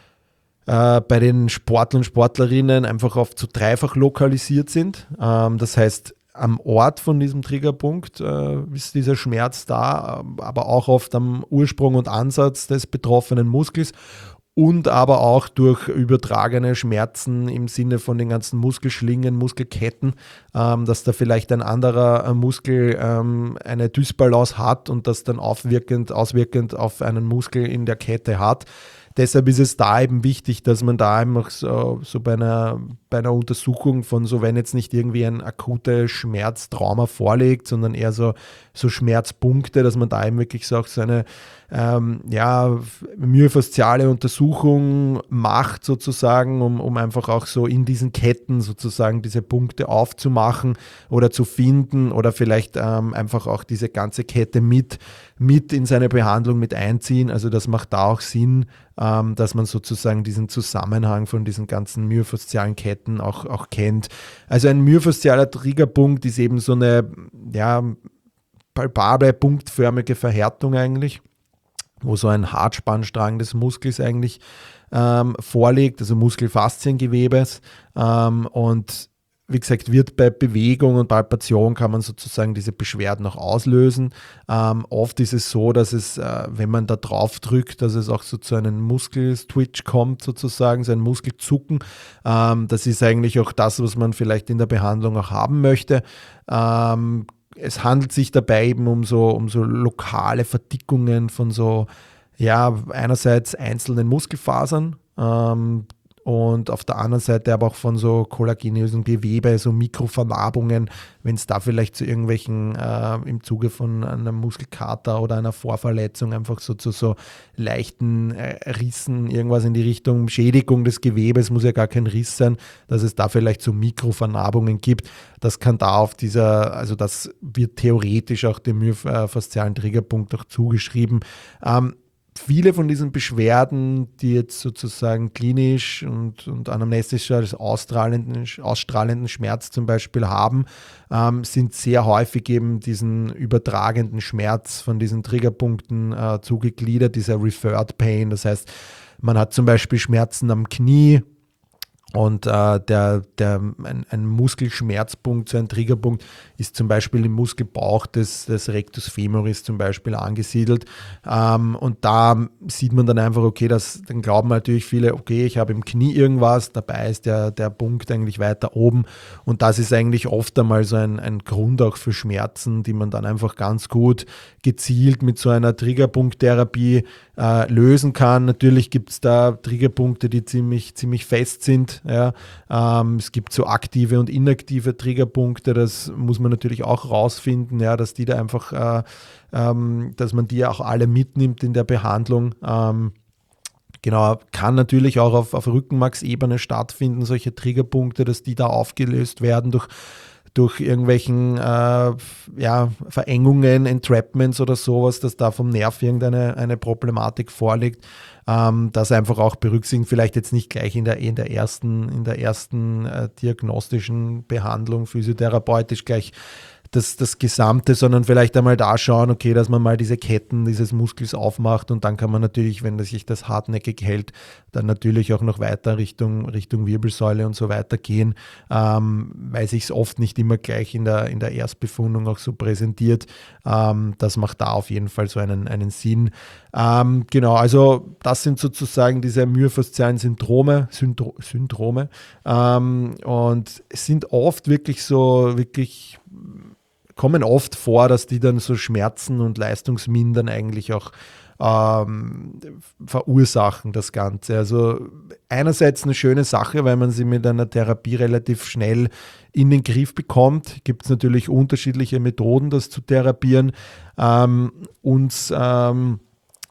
äh, bei den Sportlern und Sportlerinnen einfach oft so dreifach lokalisiert sind. Ähm, das heißt, am Ort von diesem Triggerpunkt äh, ist dieser Schmerz da, aber auch oft am Ursprung und Ansatz des betroffenen Muskels und aber auch durch übertragene Schmerzen im Sinne von den ganzen Muskelschlingen, Muskelketten, ähm, dass da vielleicht ein anderer äh, Muskel ähm, eine Dysbalance hat und das dann aufwirkend, auswirkend auf einen Muskel in der Kette hat. Deshalb ist es da eben wichtig, dass man da einfach so, so bei, einer, bei einer Untersuchung von so, wenn jetzt nicht irgendwie ein akutes Schmerztrauma vorliegt, sondern eher so, so Schmerzpunkte, dass man da eben wirklich so auch so eine ähm, ja, myofasziale Untersuchung macht sozusagen, um, um einfach auch so in diesen Ketten sozusagen diese Punkte aufzumachen oder zu finden oder vielleicht ähm, einfach auch diese ganze Kette mit, mit in seine Behandlung mit einziehen. Also das macht da auch Sinn, ähm, dass man sozusagen diesen Zusammenhang von diesen ganzen myofaszialen Ketten auch, auch kennt. Also ein myofaszialer Triggerpunkt ist eben so eine ja, palpable, punktförmige Verhärtung eigentlich, wo so ein Hartspannstrang des Muskels eigentlich ähm, vorliegt, also Muskelfasziengewebes. Ähm, und wie gesagt, wird bei Bewegung und Palpation kann man sozusagen diese Beschwerden auch auslösen. Ähm, oft ist es so, dass es, äh, wenn man da drauf drückt, dass es auch so zu einem Muskelstwitch kommt sozusagen, so ein Muskelzucken. Ähm, das ist eigentlich auch das, was man vielleicht in der Behandlung auch haben möchte. Ähm, Es handelt sich dabei eben um so, um so lokale Verdickungen von so, ja, einerseits einzelnen Muskelfasern ähm, und auf der anderen Seite aber auch von so kollagenösen Gewebe, so Mikrovernarbungen, wenn es da vielleicht zu irgendwelchen, äh, im Zuge von einer Muskelkater oder einer Vorverletzung einfach so zu so leichten äh, Rissen, irgendwas in die Richtung Schädigung des Gewebes, muss ja gar kein Riss sein, dass es da vielleicht so Mikrovernarbungen gibt. Das kann da auf dieser, also das wird theoretisch auch dem myofaszialen Triggerpunkt auch zugeschrieben. Ähm, Viele von diesen Beschwerden, die jetzt sozusagen klinisch und, und anamnestisch als ausstrahlenden, ausstrahlenden Schmerz zum Beispiel haben, ähm, sind sehr häufig eben diesen übertragenden Schmerz von diesen Triggerpunkten äh, zugegliedert, dieser Referred Pain. Das heißt, man hat zum Beispiel Schmerzen am Knie, und äh, der, der, ein, ein Muskelschmerzpunkt, so ein Triggerpunkt, ist zum Beispiel im Muskelbauch des, des Rectus femoris zum Beispiel angesiedelt. Ähm, und da sieht man dann einfach, okay, das, dann glauben natürlich viele, okay, ich habe im Knie irgendwas, dabei ist der, der Punkt eigentlich weiter oben. Und das ist eigentlich oft einmal so ein, ein Grund auch für Schmerzen, die man dann einfach ganz gut gezielt mit so einer Triggerpunkttherapie äh, lösen kann. Natürlich gibt es da Triggerpunkte, die ziemlich, ziemlich fest sind. Ja. Ähm, es gibt so aktive und inaktive Triggerpunkte, das muss man natürlich auch rausfinden, ja, dass die da einfach, äh, ähm, dass man die auch alle mitnimmt in der Behandlung. Ähm, Genau, kann natürlich auch auf, auf Rückenmarksebene stattfinden, solche Triggerpunkte, dass die da aufgelöst werden durch durch irgendwelchen äh, ja, Verengungen, Entrapments oder sowas, dass da vom Nerv irgendeine eine Problematik vorliegt, ähm, das einfach auch berücksichtigen, vielleicht jetzt nicht gleich in der, in der ersten, in der ersten äh, diagnostischen Behandlung physiotherapeutisch gleich das, das Gesamte, sondern vielleicht einmal da schauen, okay, dass man mal diese Ketten dieses Muskels aufmacht und dann kann man natürlich, wenn sich das hartnäckig hält, dann natürlich auch noch weiter Richtung, Richtung Wirbelsäule und so weiter gehen, ähm, weil sich es oft nicht immer gleich in der, in der Erstbefundung auch so präsentiert. Ähm, das macht da auf jeden Fall so einen, einen Sinn. Ähm, genau, also das sind sozusagen diese myofaszialen Syndrome, Syndro Syndrome ähm, und es sind oft wirklich so, wirklich kommen oft vor, dass die dann so Schmerzen und Leistungsmindern eigentlich auch ähm, verursachen, das Ganze. Also einerseits eine schöne Sache, weil man sie mit einer Therapie relativ schnell in den Griff bekommt. Gibt es natürlich unterschiedliche Methoden, das zu therapieren. Ähm, uns ähm,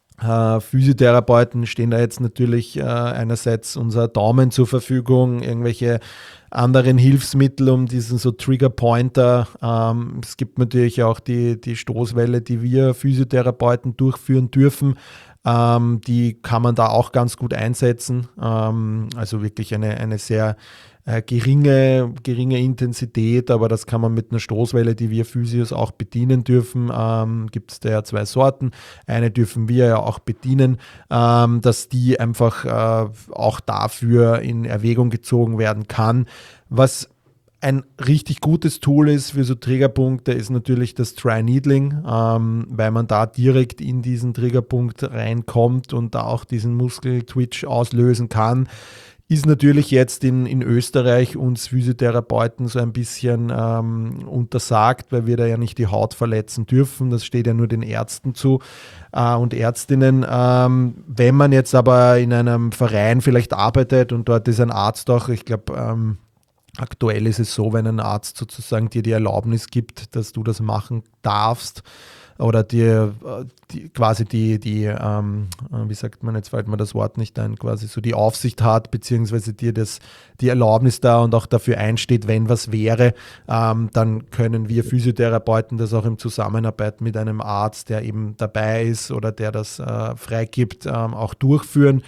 äh, Physiotherapeuten stehen da jetzt natürlich äh, einerseits unser Daumen zur Verfügung, irgendwelche anderen Hilfsmittel, um diesen so Trigger-Pointer. Ähm, es gibt natürlich auch die, die Stoßwelle, die wir Physiotherapeuten durchführen dürfen. Ähm, die kann man da auch ganz gut einsetzen. Ähm, also wirklich eine, eine sehr äh, geringe, geringe Intensität, aber das kann man mit einer Stoßwelle, die wir Physios auch bedienen dürfen. Ähm, gibt es da ja zwei Sorten. Eine dürfen wir ja auch bedienen, ähm, dass die einfach äh, auch dafür in Erwägung gezogen werden kann. Was ein richtig gutes Tool ist für so Triggerpunkte, ist natürlich das Dry Needling, ähm, weil man da direkt in diesen Triggerpunkt reinkommt und da auch diesen Muskeltwitch auslösen kann. Ist natürlich jetzt in, in Österreich uns Physiotherapeuten so ein bisschen ähm, untersagt, weil wir da ja nicht die Haut verletzen dürfen. Das steht ja nur den Ärzten zu äh, und Ärztinnen. Ähm, wenn man jetzt aber in einem Verein vielleicht arbeitet und dort ist ein Arzt auch, ich glaube, ähm, aktuell ist es so, wenn ein Arzt sozusagen dir die Erlaubnis gibt, dass du das machen darfst oder dir die, quasi die, die ähm, wie sagt man, jetzt fällt mir das Wort nicht ein, quasi so die Aufsicht hat, beziehungsweise dir das, die Erlaubnis da und auch dafür einsteht, wenn was wäre, ähm, dann können wir Physiotherapeuten das auch in Zusammenarbeit mit einem Arzt, der eben dabei ist oder der das äh, freigibt, ähm, auch durchführen.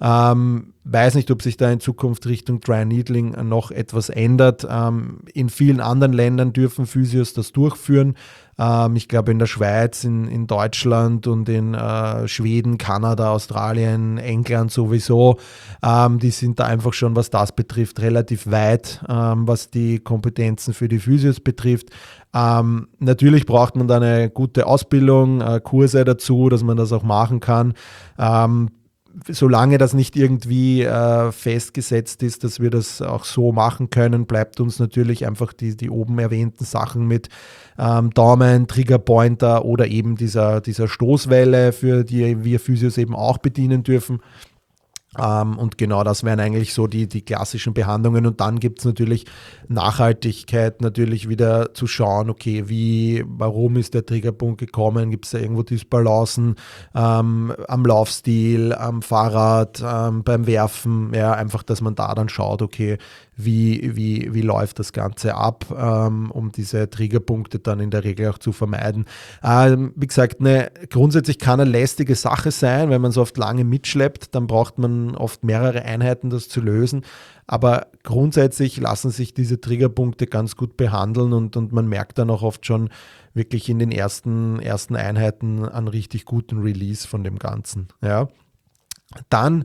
Ähm, weiß nicht, ob sich da in Zukunft Richtung Dry Needling noch etwas ändert. Ähm, in vielen anderen Ländern dürfen Physios das durchführen. Ähm, ich glaube in der Schweiz, in, in Deutschland und in äh, Schweden, Kanada, Australien, England sowieso. Ähm, die sind da einfach schon, was das betrifft, relativ weit, ähm, was die Kompetenzen für die Physios betrifft. Ähm, natürlich braucht man da eine gute Ausbildung, äh, Kurse dazu, dass man das auch machen kann. Ähm, Solange das nicht irgendwie äh, festgesetzt ist, dass wir das auch so machen können, bleibt uns natürlich einfach die, die oben erwähnten Sachen mit ähm, Daumen, Triggerpointer oder eben dieser, dieser Stoßwelle, für die wir Physios eben auch bedienen dürfen. Ähm, und genau das wären eigentlich so die, die klassischen Behandlungen. Und dann gibt es natürlich Nachhaltigkeit, natürlich wieder zu schauen, okay, wie, warum ist der Triggerpunkt gekommen? Gibt es da irgendwo Dysbalancen ähm, am Laufstil, am Fahrrad, ähm, beim Werfen? Ja, einfach, dass man da dann schaut, okay, wie, wie, wie läuft das Ganze ab, ähm, um diese Triggerpunkte dann in der Regel auch zu vermeiden. Ähm, wie gesagt, eine, grundsätzlich kann eine lästige Sache sein, wenn man so oft lange mitschleppt, dann braucht man oft mehrere Einheiten, das zu lösen. Aber grundsätzlich lassen sich diese Triggerpunkte ganz gut behandeln und, und man merkt dann auch oft schon wirklich in den ersten, ersten Einheiten einen richtig guten Release von dem Ganzen. Ja. Dann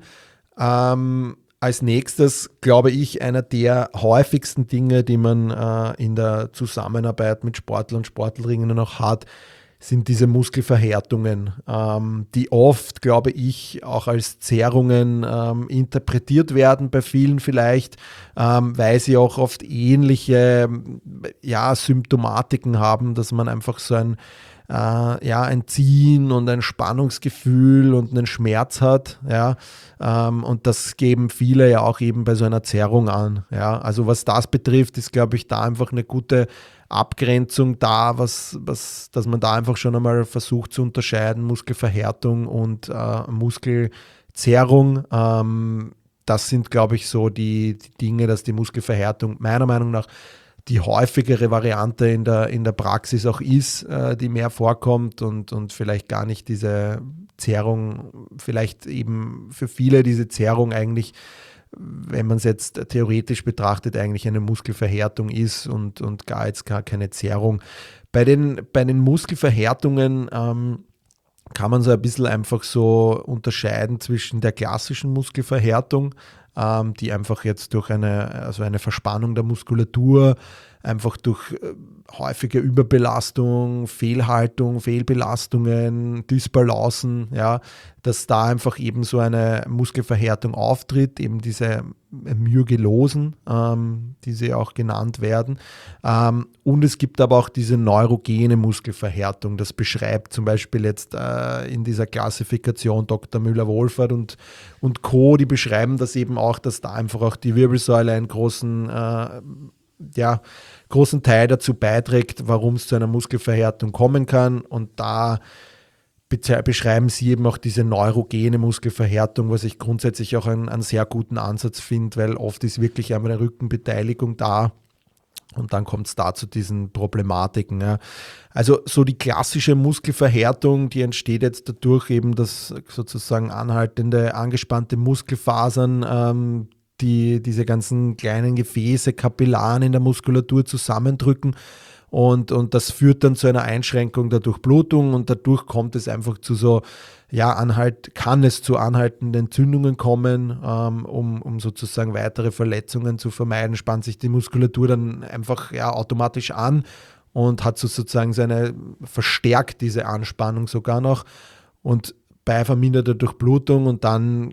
ähm, als nächstes, glaube ich, einer der häufigsten Dinge, die man äh, in der Zusammenarbeit mit Sportlern und Sportlerinnen noch hat, sind diese Muskelverhärtungen, ähm, die oft, glaube ich, auch als Zerrungen ähm, interpretiert werden, bei vielen vielleicht, ähm, weil sie auch oft ähnliche ja, Symptomatiken haben, dass man einfach so ein Äh, ja, ein Ziehen und ein Spannungsgefühl und einen Schmerz hat, ja, ähm, und das geben viele ja auch eben bei so einer Zerrung an, ja, also was das betrifft, ist, glaube ich, da einfach eine gute Abgrenzung da, was, was, dass man da einfach schon einmal versucht zu unterscheiden, Muskelverhärtung und äh, Muskelzerrung, ähm, das sind, glaube ich, so die, die Dinge, dass die Muskelverhärtung meiner Meinung nach die häufigere Variante in der, in der Praxis auch ist, äh, die mehr vorkommt und, und vielleicht gar nicht diese Zerrung, vielleicht eben für viele diese Zerrung eigentlich wenn man es jetzt theoretisch betrachtet, eigentlich eine Muskelverhärtung ist und, und gar jetzt gar keine Zerrung. Bei den, bei den Muskelverhärtungen ähm, kann man so ein bisschen einfach so unterscheiden zwischen der klassischen Muskelverhärtung, ähm, die einfach jetzt durch eine, also eine Verspannung der Muskulatur, einfach durch äh, häufige Überbelastung, Fehlhaltung, Fehlbelastungen, Dysbalancen, ja, dass da einfach eben so eine Muskelverhärtung auftritt, eben diese Myogelosen, ähm, die sie auch genannt werden. Ähm, und es gibt aber auch diese neurogene Muskelverhärtung. Das beschreibt zum Beispiel jetzt äh, in dieser Klassifikation Doktor Müller-Wohlfahrt und, und Co., die beschreiben das eben auch, dass da einfach auch die Wirbelsäule einen großen äh, ja, großen Teil dazu beiträgt, warum es zu einer Muskelverhärtung kommen kann. Und da be- beschreiben sie eben auch diese neurogene Muskelverhärtung, was ich grundsätzlich auch einen, einen sehr guten Ansatz finde, weil oft ist wirklich einmal eine Rückenbeteiligung da und dann kommt es da zu diesen Problematiken. Ja. Also so die klassische Muskelverhärtung, die entsteht jetzt dadurch eben, dass sozusagen anhaltende, angespannte Muskelfasern ähm, die diese ganzen kleinen Gefäße, Kapillaren in der Muskulatur zusammendrücken und, und das führt dann zu einer Einschränkung der Durchblutung und dadurch kommt es einfach zu so, ja, anhalt, kann es zu anhaltenden Entzündungen kommen, ähm, um, um sozusagen weitere Verletzungen zu vermeiden, spannt sich die Muskulatur dann einfach ja, automatisch an und hat so sozusagen seine, verstärkt diese Anspannung sogar noch und bei verminderter Durchblutung und dann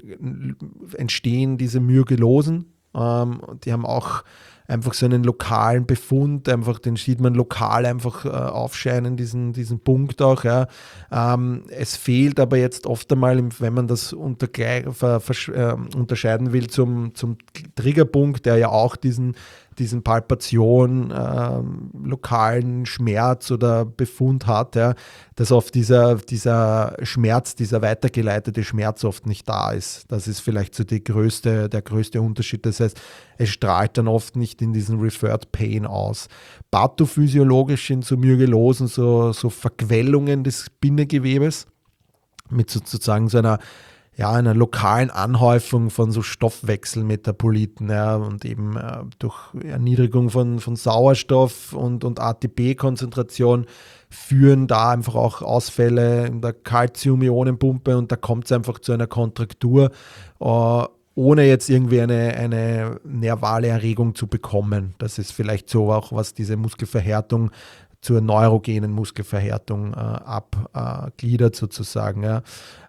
entstehen diese Myogelosen. Ähm, die haben auch einfach so einen lokalen Befund, einfach den sieht man lokal einfach äh, aufscheinen, diesen, diesen Punkt auch. Ja. Ähm, es fehlt aber jetzt oft einmal, wenn man das unter, ver, ver, äh, unterscheiden will zum, zum Triggerpunkt, der ja auch diesen diesen Palpation, äh, lokalen Schmerz oder Befund hat, ja, dass oft dieser, dieser Schmerz, dieser weitergeleitete Schmerz oft nicht da ist. Das ist vielleicht so die größte, der größte Unterschied. Das heißt, es strahlt dann oft nicht in diesen Referred Pain aus. Pathophysiologisch sind so Myogelosen, so, so Verquellungen des Bindegewebes mit sozusagen so einer ja, einer lokalen Anhäufung von so Stoffwechselmetaboliten, ja, und eben äh, durch Erniedrigung von, von Sauerstoff und, und A T P-Konzentration führen da einfach auch Ausfälle in der Calcium-Ionen-Pumpe und da kommt es einfach zu einer Kontraktur, äh, ohne jetzt irgendwie eine, eine nervale Erregung zu bekommen. Das ist vielleicht so auch, was diese Muskelverhärtung zur neurogenen Muskelverhärtung äh, abgliedert äh, sozusagen. Ja.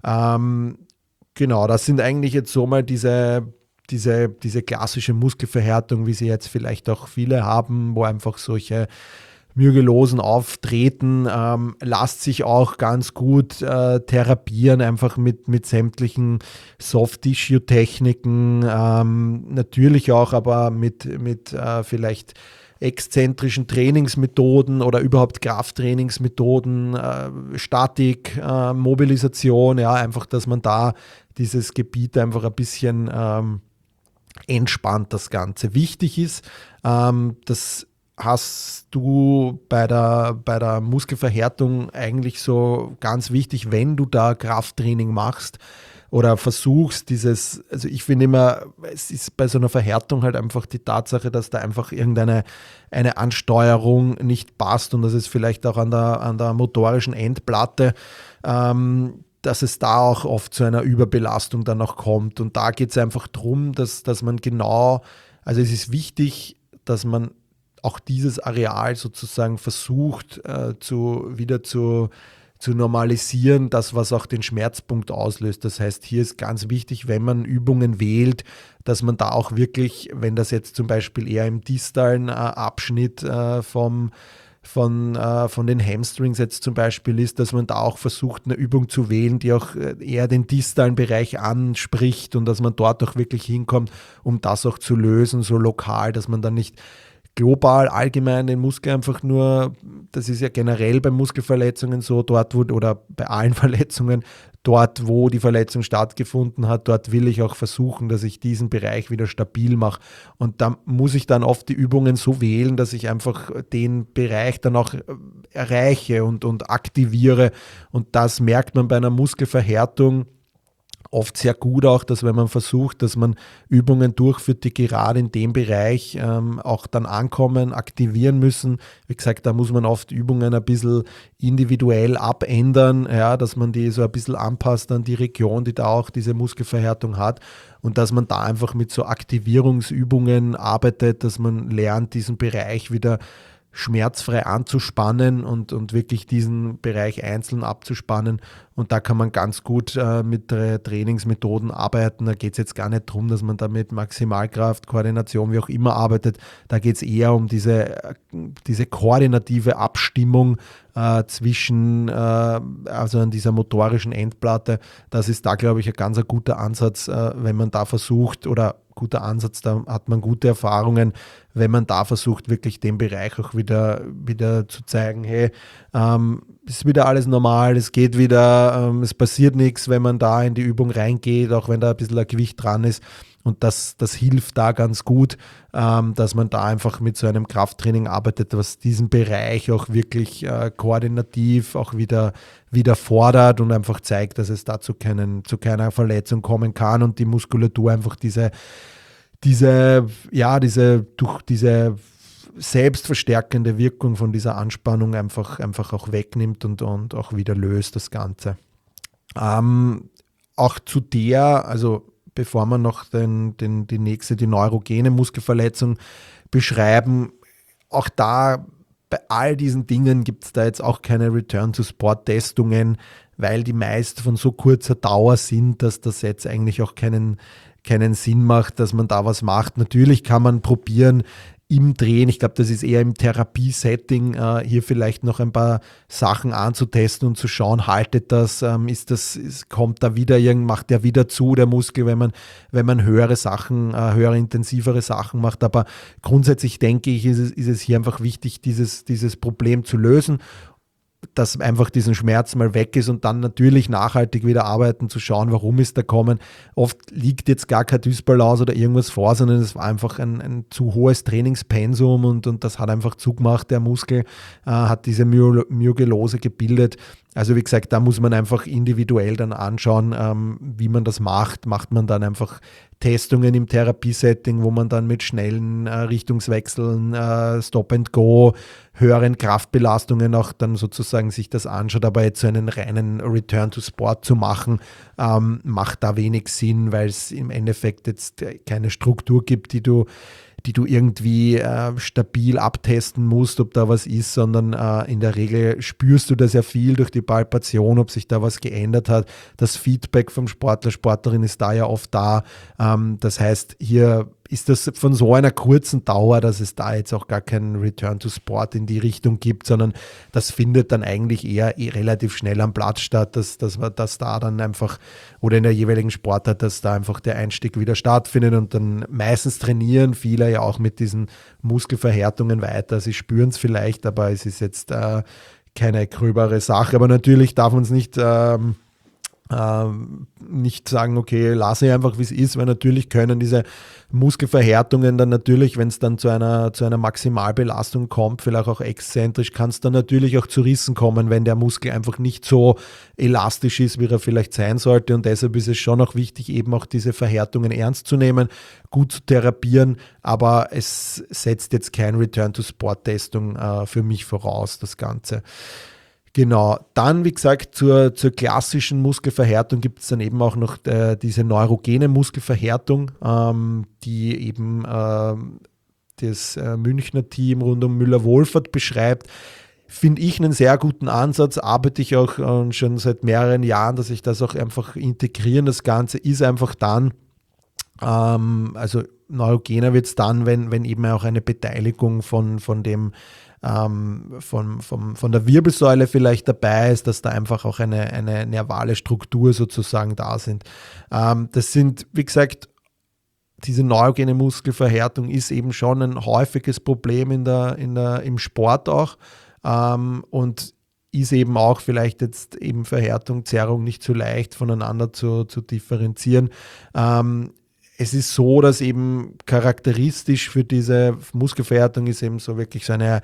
Ähm, Genau, das sind eigentlich jetzt so mal diese, diese, diese klassische Muskelverhärtung, wie sie jetzt vielleicht auch viele haben, wo einfach solche Myogelosen auftreten, ähm, lässt sich auch ganz gut äh, therapieren, einfach mit, mit sämtlichen Soft-Tissue-Techniken, ähm, natürlich auch aber mit, mit äh, vielleicht exzentrischen Trainingsmethoden oder überhaupt Krafttrainingsmethoden, äh, Statik, äh, Mobilisation, ja, einfach, dass man da dieses Gebiet einfach ein bisschen ähm, entspannt das Ganze. Wichtig ist, ähm, das hast du bei der, bei der Muskelverhärtung eigentlich so ganz wichtig, wenn du da Krafttraining machst oder versuchst dieses, also ich finde immer, es ist bei so einer Verhärtung halt einfach die Tatsache, dass da einfach irgendeine eine Ansteuerung nicht passt und dass es vielleicht auch an der, an der motorischen Endplatte ähm, dass es da auch oft zu einer Überbelastung dann auch kommt. Und da geht es einfach darum, dass, dass man genau, also es ist wichtig, dass man auch dieses Areal sozusagen versucht äh, zu, wieder zu, zu normalisieren, das, was auch den Schmerzpunkt auslöst. Das heißt, hier ist ganz wichtig, wenn man Übungen wählt, dass man da auch wirklich, wenn das jetzt zum Beispiel eher im distalen äh, Abschnitt äh, vom Von, äh, von den Hamstrings jetzt zum Beispiel ist, dass man da auch versucht, eine Übung zu wählen, die auch eher den distalen Bereich anspricht und dass man dort auch wirklich hinkommt, um das auch zu lösen, so lokal, dass man dann nicht global allgemein den Muskel einfach nur, das ist ja generell bei Muskelverletzungen so, dort wo, oder bei allen Verletzungen, dort wo die Verletzung stattgefunden hat, dort will ich auch versuchen, dass ich diesen Bereich wieder stabil mache. Und da muss ich dann oft die Übungen so wählen, dass ich einfach den Bereich dann auch erreiche und, und aktiviere. Und das merkt man bei einer Muskelverhärtung oft sehr gut auch, dass wenn man versucht, dass man Übungen durchführt, die gerade in dem Bereich ähm, auch dann ankommen, aktivieren müssen. Wie gesagt, da muss man oft Übungen ein bisschen individuell abändern, ja, dass man die so ein bisschen anpasst an die Region, die da auch diese Muskelverhärtung hat und dass man da einfach mit so Aktivierungsübungen arbeitet, dass man lernt, diesen Bereich wieder schmerzfrei anzuspannen und, und wirklich diesen Bereich einzeln abzuspannen. Und da kann man ganz gut äh, mit äh, Trainingsmethoden arbeiten. Da geht es jetzt gar nicht darum, dass man da mit Maximalkraft, Koordination, wie auch immer arbeitet. Da geht es eher um diese, äh, diese koordinative Abstimmung äh, zwischen, äh, also an dieser motorischen Endplatte. Das ist da, glaube ich, ein ganz ein guter Ansatz, äh, wenn man da versucht, oder guter Ansatz, da hat man gute Erfahrungen, wenn man da versucht, wirklich den Bereich auch wieder, wieder zu zeigen, hey, ähm, ist wieder alles normal, es geht wieder, ähm, es passiert nichts, wenn man da in die Übung reingeht, auch wenn da ein bisschen ein Gewicht dran ist. Und das, das hilft da ganz gut, ähm, dass man da einfach mit so einem Krafttraining arbeitet, was diesen Bereich auch wirklich äh, koordinativ auch wieder, wieder fordert und einfach zeigt, dass es dazu keinen, zu keiner Verletzung kommen kann und die Muskulatur einfach diese, diese, ja, diese, durch diese selbstverstärkende Wirkung von dieser Anspannung einfach, einfach auch wegnimmt und, und auch wieder löst das Ganze. Ähm, auch zu der, also bevor wir noch den, den, die nächste, die neurogene Muskelverletzung beschreiben, auch da bei all diesen Dingen gibt es da jetzt auch keine Return-to-Sport-Testungen, weil die meist von so kurzer Dauer sind, dass das jetzt eigentlich auch keinen, keinen Sinn macht, dass man da was macht. Natürlich kann man probieren, im Drehen, ich glaube, das ist eher im Therapiesetting, äh, hier vielleicht noch ein paar Sachen anzutesten und zu schauen, haltet das, ähm, ist das, ist, kommt da wieder irgend, macht der wieder zu, der Muskel, wenn man, wenn man höhere Sachen, äh, höhere, intensivere Sachen macht. Aber grundsätzlich denke ich, ist es, ist es hier einfach wichtig, dieses, dieses Problem zu lösen, dass einfach diesen Schmerz mal weg ist und dann natürlich nachhaltig wieder arbeiten, zu schauen, warum ist der kommen. Oft liegt jetzt gar kein Dysbalanced oder irgendwas vor, sondern es war einfach ein, ein zu hohes Trainingspensum und, und das hat einfach zugemacht. Der Muskel äh, hat diese My- Myogellose gebildet. Also wie gesagt, da muss man einfach individuell dann anschauen, ähm, wie man das macht. Macht man dann einfach Testungen im Therapiesetting, wo man dann mit schnellen äh, Richtungswechseln, äh, Stop and Go, höheren Kraftbelastungen auch dann sozusagen sich das anschaut, aber jetzt so einen reinen Return to Sport zu machen, ähm, macht da wenig Sinn, weil es im Endeffekt jetzt keine Struktur gibt, die du die du irgendwie äh, stabil abtesten musst, ob da was ist, sondern äh, in der Regel spürst du das ja viel durch die Palpation, ob sich da was geändert hat. Das Feedback vom Sportler, Sportlerin ist da ja oft da. Ähm, das heißt, hier ist das von so einer kurzen Dauer, dass es da jetzt auch gar keinen Return to Sport in die Richtung gibt, sondern das findet dann eigentlich eher eh relativ schnell am Platz statt, dass, dass, dass da dann einfach, oder in der jeweiligen Sportart, dass da einfach der Einstieg wieder stattfindet und dann meistens trainieren viele ja auch mit diesen Muskelverhärtungen weiter. Sie spüren es vielleicht, aber es ist jetzt äh, keine gröbere Sache. Aber natürlich darf man es nicht... Ähm, Ähm, nicht sagen, okay, lasse ich einfach, wie es ist, weil natürlich können diese Muskelverhärtungen dann natürlich, wenn es dann zu einer, zu einer Maximalbelastung kommt, vielleicht auch exzentrisch, kann es dann natürlich auch zu Rissen kommen, wenn der Muskel einfach nicht so elastisch ist, wie er vielleicht sein sollte, und deshalb ist es schon auch wichtig, eben auch diese Verhärtungen ernst zu nehmen, gut zu therapieren, aber es setzt jetzt kein Return-to-Sport-Testung äh, für mich voraus, das Ganze. Genau, dann wie gesagt zur, zur klassischen Muskelverhärtung gibt es dann eben auch noch äh, diese neurogene Muskelverhärtung, ähm, die eben äh, das äh, Münchner Team rund um Müller-Wohlfahrt beschreibt. Finde ich einen sehr guten Ansatz, arbeite ich auch äh, schon seit mehreren Jahren, dass ich das auch einfach integrieren. Das Ganze ist einfach dann, ähm, also neurogener wird es dann, wenn, wenn eben auch eine Beteiligung von, von dem Ähm, von, von, von der Wirbelsäule vielleicht dabei ist, dass da einfach auch eine, eine nervale Struktur sozusagen da sind. Ähm, das sind, wie gesagt, diese neurogene Muskelverhärtung ist eben schon ein häufiges Problem in der, in der, im Sport auch ähm, und ist eben auch vielleicht jetzt eben Verhärtung, Zerrung nicht so leicht voneinander zu, zu differenzieren. Ähm, Es ist so, dass eben charakteristisch für diese Muskelverhärtung ist eben so wirklich so eine,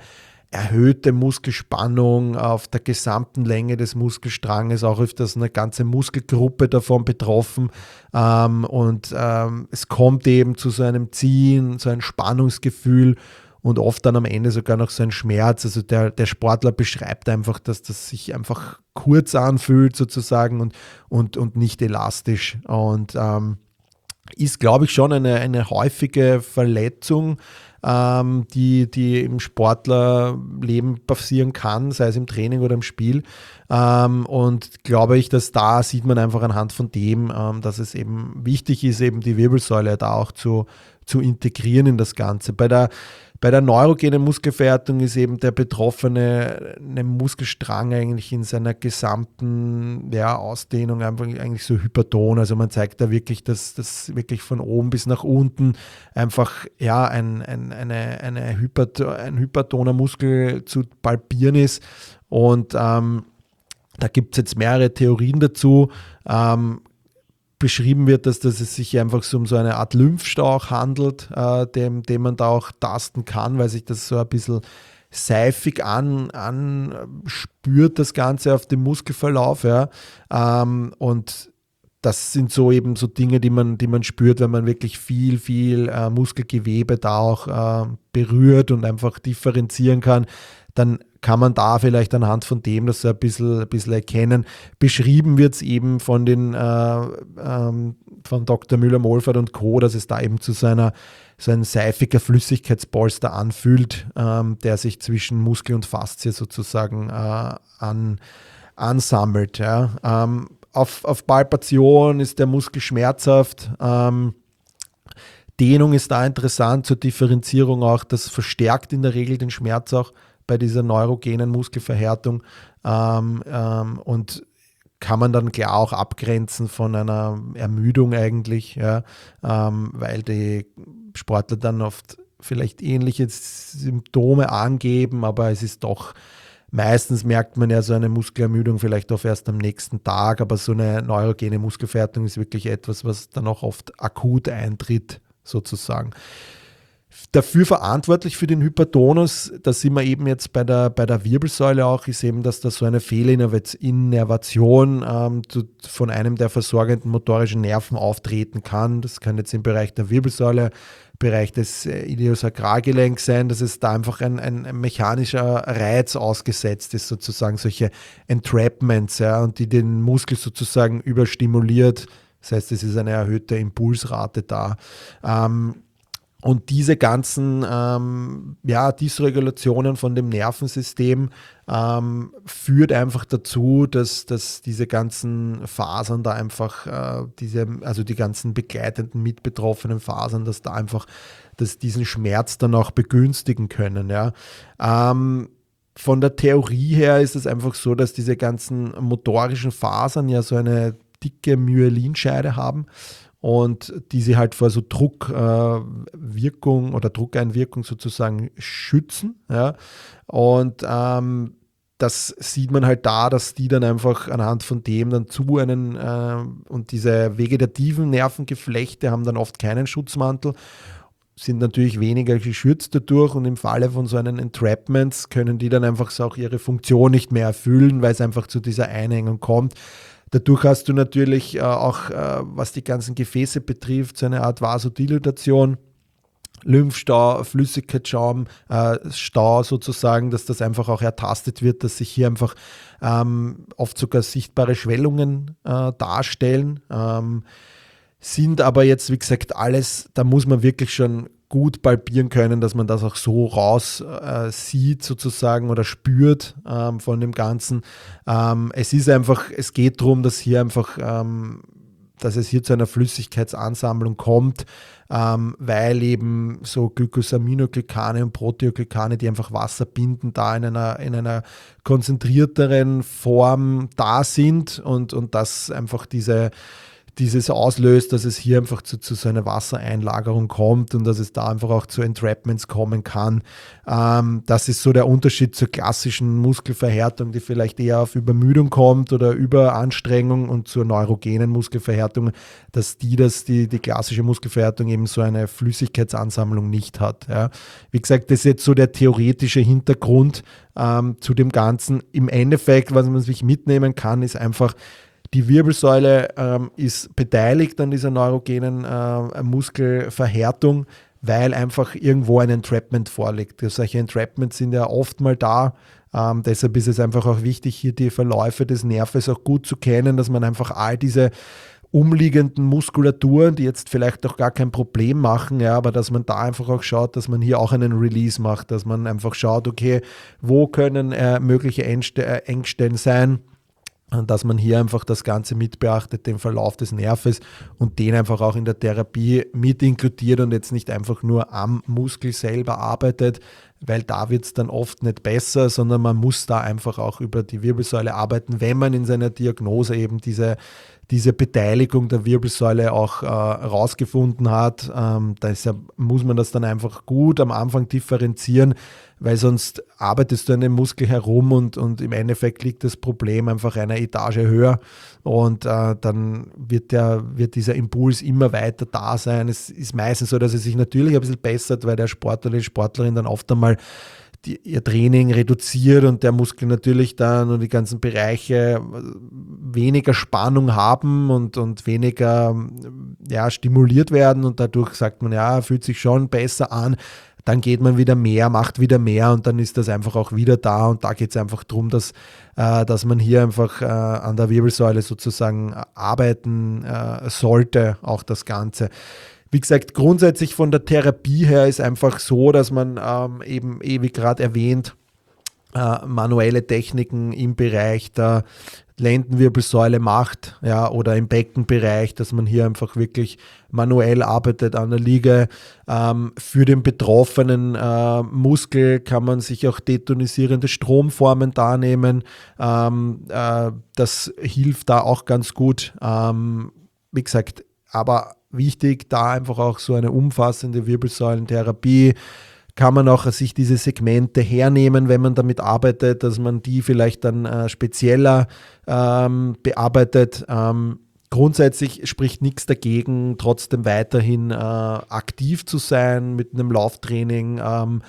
erhöhte Muskelspannung auf der gesamten Länge des Muskelstranges, auch öfters eine ganze Muskelgruppe davon betroffen, ähm, und ähm, es kommt eben zu so einem Ziehen, so ein Spannungsgefühl und oft dann am Ende sogar noch so ein Schmerz. Also der, der Sportler beschreibt einfach, dass das sich einfach kurz anfühlt sozusagen und, und, und nicht elastisch, und ähm, ist, glaube ich, schon eine, eine häufige Verletzung, ähm, die, die im Sportlerleben passieren kann, sei es im Training oder im Spiel. Ähm, und glaube ich, dass da sieht man einfach anhand von dem, ähm, dass es eben wichtig ist, eben die Wirbelsäule da auch zu, zu integrieren in das Ganze. Bei der Bei der neurogenen Muskelverhärtung ist eben der Betroffene eine Muskelstrang eigentlich in seiner gesamten, ja, Ausdehnung einfach eigentlich so hyperton. Also man zeigt da wirklich, dass das wirklich von oben bis nach unten einfach, ja, ein, ein, eine, eine Hyperto- ein hypertoner Muskel zu palpieren ist. Und ähm, da gibt es jetzt mehrere Theorien dazu. Ähm, beschrieben wird, dass, dass es sich einfach so um so eine Art Lymphstau handelt, äh, dem, dem man da auch tasten kann, weil sich das so ein bisschen seifig an, an spürt, das Ganze auf dem Muskelverlauf. Ja. Ähm, und das sind so eben so Dinge, die man, die man spürt, wenn man wirklich viel, viel äh, Muskelgewebe da auch äh, berührt und einfach differenzieren kann. Dann kann man da vielleicht anhand von dem das so ein bisschen, ein bisschen erkennen. Beschrieben wird es eben von den äh, ähm, von Doktor Müller-Molfert und Co., dass es da eben zu so, einer, so ein seifiger Flüssigkeitspolster anfühlt, ähm, der sich zwischen Muskel und Faszie sozusagen äh, an, ansammelt. Ja. Ähm, auf, auf Palpation ist der Muskel schmerzhaft. Ähm, Dehnung ist da interessant zur Differenzierung auch. Das verstärkt in der Regel den Schmerz auch bei dieser neurogenen Muskelverhärtung, ähm, ähm, und kann man dann klar auch abgrenzen von einer Ermüdung eigentlich, ja, ähm, weil die Sportler dann oft vielleicht ähnliche Symptome angeben, aber es ist doch, meistens merkt man ja so eine Muskelermüdung vielleicht auch erst am nächsten Tag, aber so eine neurogene Muskelverhärtung ist wirklich etwas, was dann auch oft akut eintritt sozusagen. Dafür verantwortlich für den Hypertonus, da sind wir eben jetzt bei der, bei der Wirbelsäule auch, ist eben, dass da so eine Fehlinnervation ähm, zu, von einem der versorgenden motorischen Nerven auftreten kann. Das kann jetzt im Bereich der Wirbelsäule, Bereich des äh, Iliosakralgelenks sein, dass es da einfach ein, ein, ein mechanischer Reiz ausgesetzt ist, sozusagen solche Entrapments, ja, und die den Muskel sozusagen überstimuliert. Das heißt, es ist eine erhöhte Impulsrate da. Ähm, Und diese ganzen ähm, ja, Dysregulationen von dem Nervensystem ähm, führt einfach dazu, dass, dass diese ganzen Fasern da einfach, äh, diese, also die ganzen begleitenden, mitbetroffenen Fasern, dass da einfach, dass diesen Schmerz dann auch begünstigen können. Ja. Ähm, von der Theorie her ist es einfach so, dass diese ganzen motorischen Fasern ja so eine dicke Myelinscheide haben und die sie halt vor so Druckwirkung äh, oder Druckeinwirkung sozusagen schützen. Ja. Und ähm, das sieht man halt da, dass die dann einfach anhand von dem dann zu einen, äh, und diese vegetativen Nervengeflechte haben dann oft keinen Schutzmantel, sind natürlich weniger geschützt dadurch, und im Falle von so einen Entrapments können die dann einfach so auch ihre Funktion nicht mehr erfüllen, weil es einfach zu dieser Einengung kommt. Dadurch hast du natürlich äh, auch, äh, was die ganzen Gefäße betrifft, so eine Art Vasodilatation, Lymphstau, Flüssigkeitsschaum, äh, Stau sozusagen, dass das einfach auch ertastet wird, dass sich hier einfach ähm, oft sogar sichtbare Schwellungen äh, darstellen. Ähm, sind aber jetzt, wie gesagt, alles, da muss man wirklich schon gut palpieren können, dass man das auch so raus äh, sieht sozusagen oder spürt ähm, von dem Ganzen. Ähm, es ist einfach, es geht darum, dass hier einfach, ähm, dass es hier zu einer Flüssigkeitsansammlung kommt, ähm, weil eben so Glycosaminoglycane und Proteoglycane, die einfach Wasser binden, da in einer, in einer konzentrierteren Form da sind, und, und das einfach diese dieses auslöst, dass es hier einfach zu, zu so einer Wassereinlagerung kommt und dass es da einfach auch zu Entrapments kommen kann. Ähm, das ist so der Unterschied zur klassischen Muskelverhärtung, die vielleicht eher auf Übermüdung kommt oder Überanstrengung, und zur neurogenen Muskelverhärtung, dass die, dass die, die klassische Muskelverhärtung eben so eine Flüssigkeitsansammlung nicht hat. Ja. Wie gesagt, das ist jetzt so der theoretische Hintergrund ähm, zu dem Ganzen. Im Endeffekt, was man sich mitnehmen kann, ist einfach, die Wirbelsäule ähm, ist beteiligt an dieser neurogenen äh, Muskelverhärtung, weil einfach irgendwo ein Entrapment vorliegt. Solche Entrapments sind ja oft mal da. Ähm, deshalb ist es einfach auch wichtig, hier die Verläufe des Nerves auch gut zu kennen, dass man einfach all diese umliegenden Muskulaturen, die jetzt vielleicht auch gar kein Problem machen, ja, aber dass man da einfach auch schaut, dass man hier auch einen Release macht, dass man einfach schaut, okay, wo können äh, mögliche Engste- äh, Engstellen sein, und dass man hier einfach das Ganze mit beachtet, den Verlauf des Nerves, und den einfach auch in der Therapie mit inkludiert und jetzt nicht einfach nur am Muskel selber arbeitet, weil da wird es dann oft nicht besser, sondern man muss da einfach auch über die Wirbelsäule arbeiten, wenn man in seiner Diagnose eben diese, diese Beteiligung der Wirbelsäule auch äh, rausgefunden hat. Ähm, deshalb muss man das dann einfach gut am Anfang differenzieren, weil sonst arbeitest du an dem Muskel herum und, und im Endeffekt liegt das Problem einfach eine Etage höher, und äh, dann wird, der, wird dieser Impuls immer weiter da sein. Es ist meistens so, dass es sich natürlich ein bisschen bessert, weil der Sportler oder die Sportlerin dann oft einmal die, ihr Training reduziert und der Muskel natürlich dann und die ganzen Bereiche weniger Spannung haben und, und weniger ja, stimuliert werden, und dadurch sagt man, ja, fühlt sich schon besser an. Dann geht man wieder mehr, macht wieder mehr, und dann ist das einfach auch wieder da, und da geht es einfach darum, dass, äh, dass man hier einfach äh, an der Wirbelsäule sozusagen arbeiten äh, sollte, auch das Ganze. Wie gesagt, grundsätzlich von der Therapie her ist einfach so, dass man ähm, eben, eh wie gerade erwähnt, äh, manuelle Techniken im Bereich der Lendenwirbelsäule macht, ja, oder im Beckenbereich, dass man hier einfach wirklich manuell arbeitet an der Liege. Ähm, für den betroffenen äh, Muskel kann man sich auch detonisierende Stromformen da nehmen. Ähm, äh, das hilft da auch ganz gut. Ähm, wie gesagt, aber wichtig, da einfach auch so eine umfassende Wirbelsäulentherapie. Kann man auch sich diese Segmente hernehmen, wenn man damit arbeitet, dass man die vielleicht dann äh, spezieller ähm, bearbeitet. Ähm, grundsätzlich spricht nichts dagegen, trotzdem weiterhin äh, aktiv zu sein mit einem Lauftraining, ähm,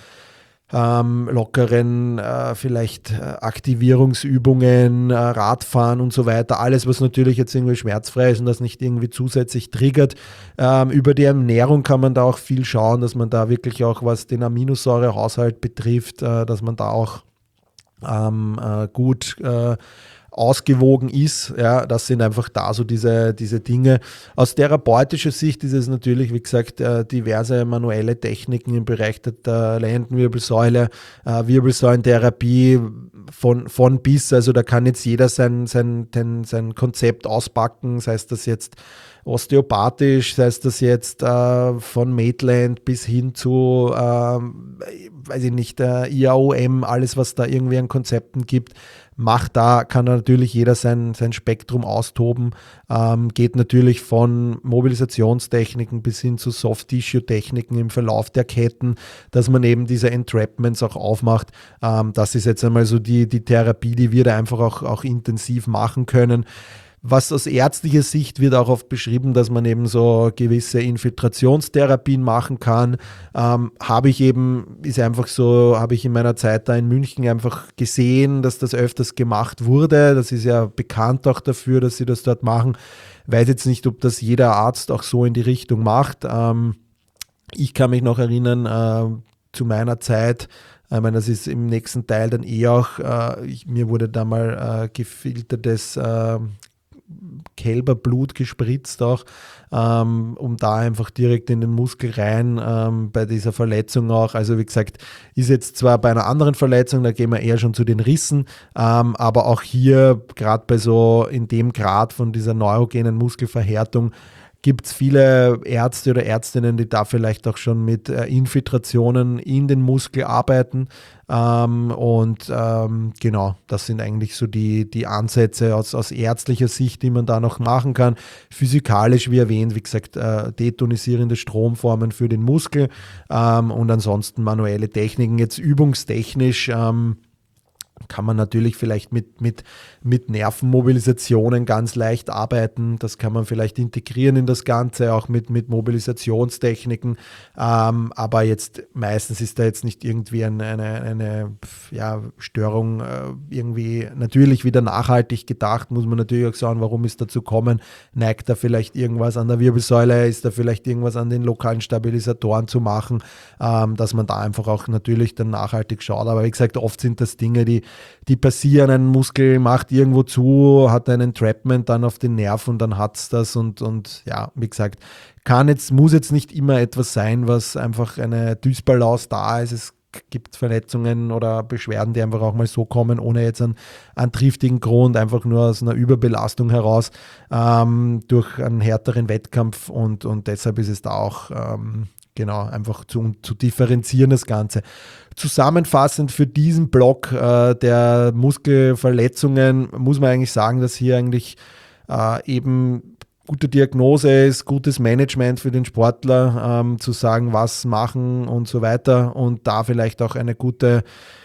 ähm, lockeren äh, vielleicht äh, Aktivierungsübungen, äh, Radfahren und so weiter. Alles, was natürlich jetzt irgendwie schmerzfrei ist und das nicht irgendwie zusätzlich triggert. Ähm, über die Ernährung kann man da auch viel schauen, dass man da wirklich auch, was den Aminosäurehaushalt betrifft, äh, dass man da auch ähm, äh, gut äh, ausgewogen ist. Ja, das sind einfach da so diese, diese Dinge. Aus therapeutischer Sicht ist es natürlich, wie gesagt, äh, diverse manuelle Techniken im Bereich der, der Lendenwirbelsäule, äh, Wirbelsäulentherapie von, von bis. Also da kann jetzt jeder sein, sein, sein, sein Konzept auspacken, sei es das jetzt osteopathisch, sei es das jetzt äh, von Maitland bis hin zu, äh, weiß ich nicht, äh, I A O M, alles, was da irgendwie an Konzepten gibt, macht da, kann natürlich jeder sein, sein Spektrum austoben, ähm, geht natürlich von Mobilisationstechniken bis hin zu Soft-Tissue-Techniken im Verlauf der Ketten, dass man eben diese Entrapments auch aufmacht. Ähm, das ist jetzt einmal so die, die Therapie, die wir da einfach auch, auch intensiv machen können. Was aus ärztlicher Sicht wird auch oft beschrieben, dass man eben so gewisse Infiltrationstherapien machen kann. Ähm, habe ich eben, ist einfach so, habe ich in meiner Zeit da in München einfach gesehen, dass das öfters gemacht wurde. Das ist ja bekannt auch dafür, dass sie das dort machen. Weiß jetzt nicht, ob das jeder Arzt auch so in die Richtung macht. Ähm, ich kann mich noch erinnern, äh, zu meiner Zeit, ich meine, das ist im nächsten Teil dann eh auch, äh, ich, mir wurde da mal äh, gefiltertes äh, Kälberblut gespritzt auch, ähm, um da einfach direkt in den Muskel rein, ähm, bei dieser Verletzung auch. Also wie gesagt, ist jetzt zwar bei einer anderen Verletzung, da gehen wir eher schon zu den Rissen, ähm, aber auch hier, gerade bei so in dem Grad von dieser neurogenen Muskelverhärtung, gibt es viele Ärzte oder Ärztinnen, die da vielleicht auch schon mit äh, Infiltrationen in den Muskel arbeiten. Ähm, und ähm, genau, das sind eigentlich so die, die Ansätze aus, aus ärztlicher Sicht, die man da noch machen kann. Physikalisch, wie erwähnt, wie gesagt, äh, detonisierende Stromformen für den Muskel ähm, und ansonsten manuelle Techniken. Jetzt übungstechnisch ähm, kann man natürlich vielleicht mit, mit, mit Nervenmobilisationen ganz leicht arbeiten. Das kann man vielleicht integrieren in das Ganze, auch mit, mit Mobilisationstechniken. Ähm, aber jetzt meistens ist da jetzt nicht irgendwie eine, eine, eine ja, Störung äh, irgendwie natürlich wieder nachhaltig gedacht. Muss man natürlich auch schauen, warum ist dazu kommen. Neigt da vielleicht irgendwas an der Wirbelsäule? Ist da vielleicht irgendwas an den lokalen Stabilisatoren zu machen? Ähm, dass man da einfach auch natürlich dann nachhaltig schaut. Aber wie gesagt, oft sind das Dinge, die die passieren, ein Muskel macht irgendwo zu, hat einen Entrapment dann auf den Nerv und dann hat es das und, und ja, wie gesagt, kann jetzt, muss jetzt nicht immer etwas sein, was einfach eine Dysbalance da ist. Es gibt Verletzungen oder Beschwerden, die einfach auch mal so kommen, ohne jetzt einen, einen triftigen Grund, einfach nur aus einer Überbelastung heraus ähm, durch einen härteren Wettkampf und, und deshalb ist es da auch ähm, genau, einfach zu, zu differenzieren das Ganze. Zusammenfassend für diesen Block äh, der Muskelverletzungen muss man eigentlich sagen, dass hier eigentlich äh, eben gute Diagnose ist, gutes Management für den Sportler, ähm, zu sagen, was machen und so weiter und da vielleicht auch eine gute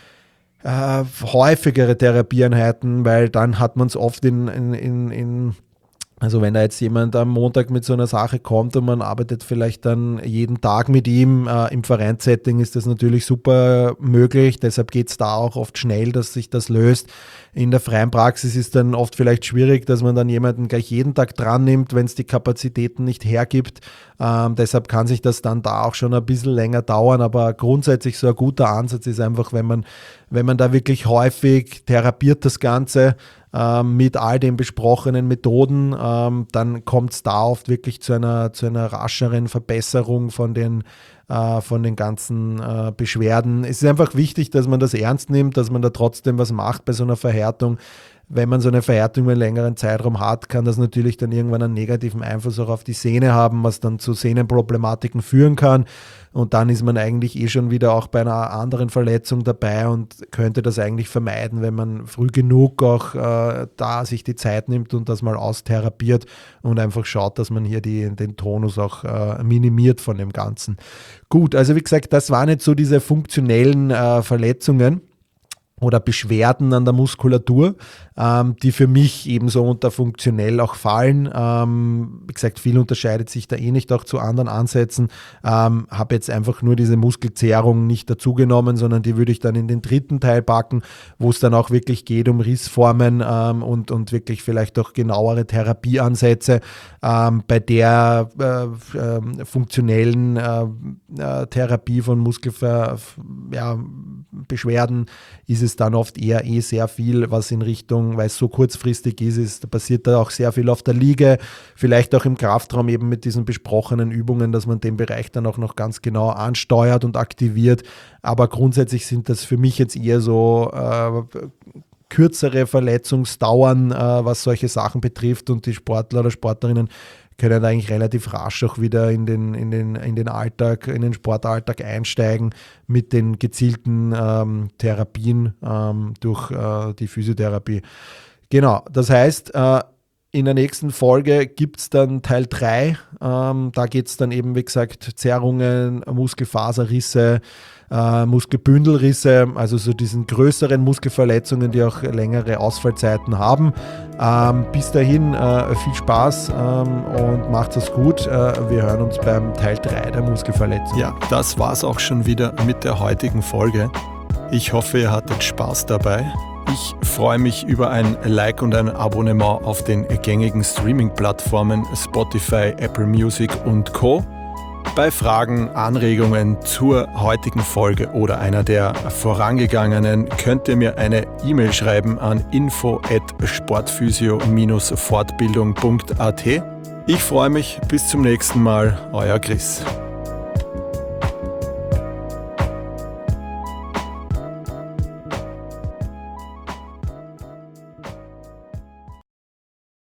äh, häufigere Therapieeinheiten, weil dann hat man es oft in, in, in, in Also wenn da jetzt jemand am Montag mit so einer Sache kommt und man arbeitet vielleicht dann jeden Tag mit ihm, äh, im Vereinssetting ist das natürlich super möglich, deshalb geht es da auch oft schnell, dass sich das löst. In der freien Praxis ist dann oft vielleicht schwierig, dass man dann jemanden gleich jeden Tag dran nimmt, wenn es die Kapazitäten nicht hergibt. Ähm, deshalb kann sich das dann da auch schon ein bisschen länger dauern, aber grundsätzlich so ein guter Ansatz ist einfach, wenn man, wenn man da wirklich häufig therapiert das Ganze, mit all den besprochenen Methoden, ähm, dann kommt es da oft wirklich zu einer, zu einer rascheren Verbesserung von den, äh, von den ganzen äh, Beschwerden. Es ist einfach wichtig, dass man das ernst nimmt, dass man da trotzdem was macht bei so einer Verhärtung. Wenn man so eine Verhärtung über einen längeren Zeitraum hat, kann das natürlich dann irgendwann einen negativen Einfluss auch auf die Sehne haben, was dann zu Sehnenproblematiken führen kann. Und dann ist man eigentlich eh schon wieder auch bei einer anderen Verletzung dabei und könnte das eigentlich vermeiden, wenn man früh genug auch äh, da sich die Zeit nimmt und das mal austherapiert und einfach schaut, dass man hier die, den Tonus auch äh, minimiert von dem Ganzen. Gut, also wie gesagt, das waren jetzt so diese funktionellen äh, Verletzungen oder Beschwerden an der Muskulatur, ähm, die für mich ebenso unter funktionell auch fallen. Ähm, wie gesagt, viel unterscheidet sich da eh nicht auch zu anderen Ansätzen. Ähm, habe jetzt einfach nur diese Muskelzehrung nicht dazugenommen, sondern die würde ich dann in den dritten Teil packen, wo es dann auch wirklich geht um Rissformen ähm, und, und wirklich vielleicht auch genauere Therapieansätze. Ähm, bei der äh, äh, funktionellen äh, äh, Therapie von Muskelbeschwerden ja, Beschwerden ist es dann oft eher eh sehr viel, was in Richtung, weil es so kurzfristig ist, ist, da passiert da auch sehr viel auf der Liege, vielleicht auch im Kraftraum eben mit diesen besprochenen Übungen, dass man den Bereich dann auch noch ganz genau ansteuert und aktiviert, aber grundsätzlich sind das für mich jetzt eher so äh, kürzere Verletzungsdauern, äh, was solche Sachen betrifft und die Sportler oder Sportlerinnen können eigentlich relativ rasch auch wieder in den, in den, in den Alltag, in den Sportalltag einsteigen mit den gezielten ähm, Therapien ähm, durch äh, die Physiotherapie. Genau, das heißt, äh, in der nächsten Folge gibt es dann Teil drei. Ähm, da geht es dann eben, wie gesagt, Zerrungen, Muskelfaserrisse, äh, Muskelbündelrisse, also so diesen größeren Muskelverletzungen, die auch längere Ausfallzeiten haben. Ähm, bis dahin äh, viel Spaß ähm, und macht's es gut. Äh, wir hören uns beim Teil drei der Muskelverletzung. Ja, das war's auch schon wieder mit der heutigen Folge. Ich hoffe, ihr hattet Spaß dabei. Ich freue mich über ein Like und ein Abonnement auf den gängigen Streaming-Plattformen Spotify, Apple Music und Co. Bei Fragen, Anregungen zur heutigen Folge oder einer der vorangegangenen könnt ihr mir eine E-Mail schreiben an info at sportphysio Bindestrich fortbildung punkt at. Ich freue mich, bis zum nächsten Mal, euer Chris.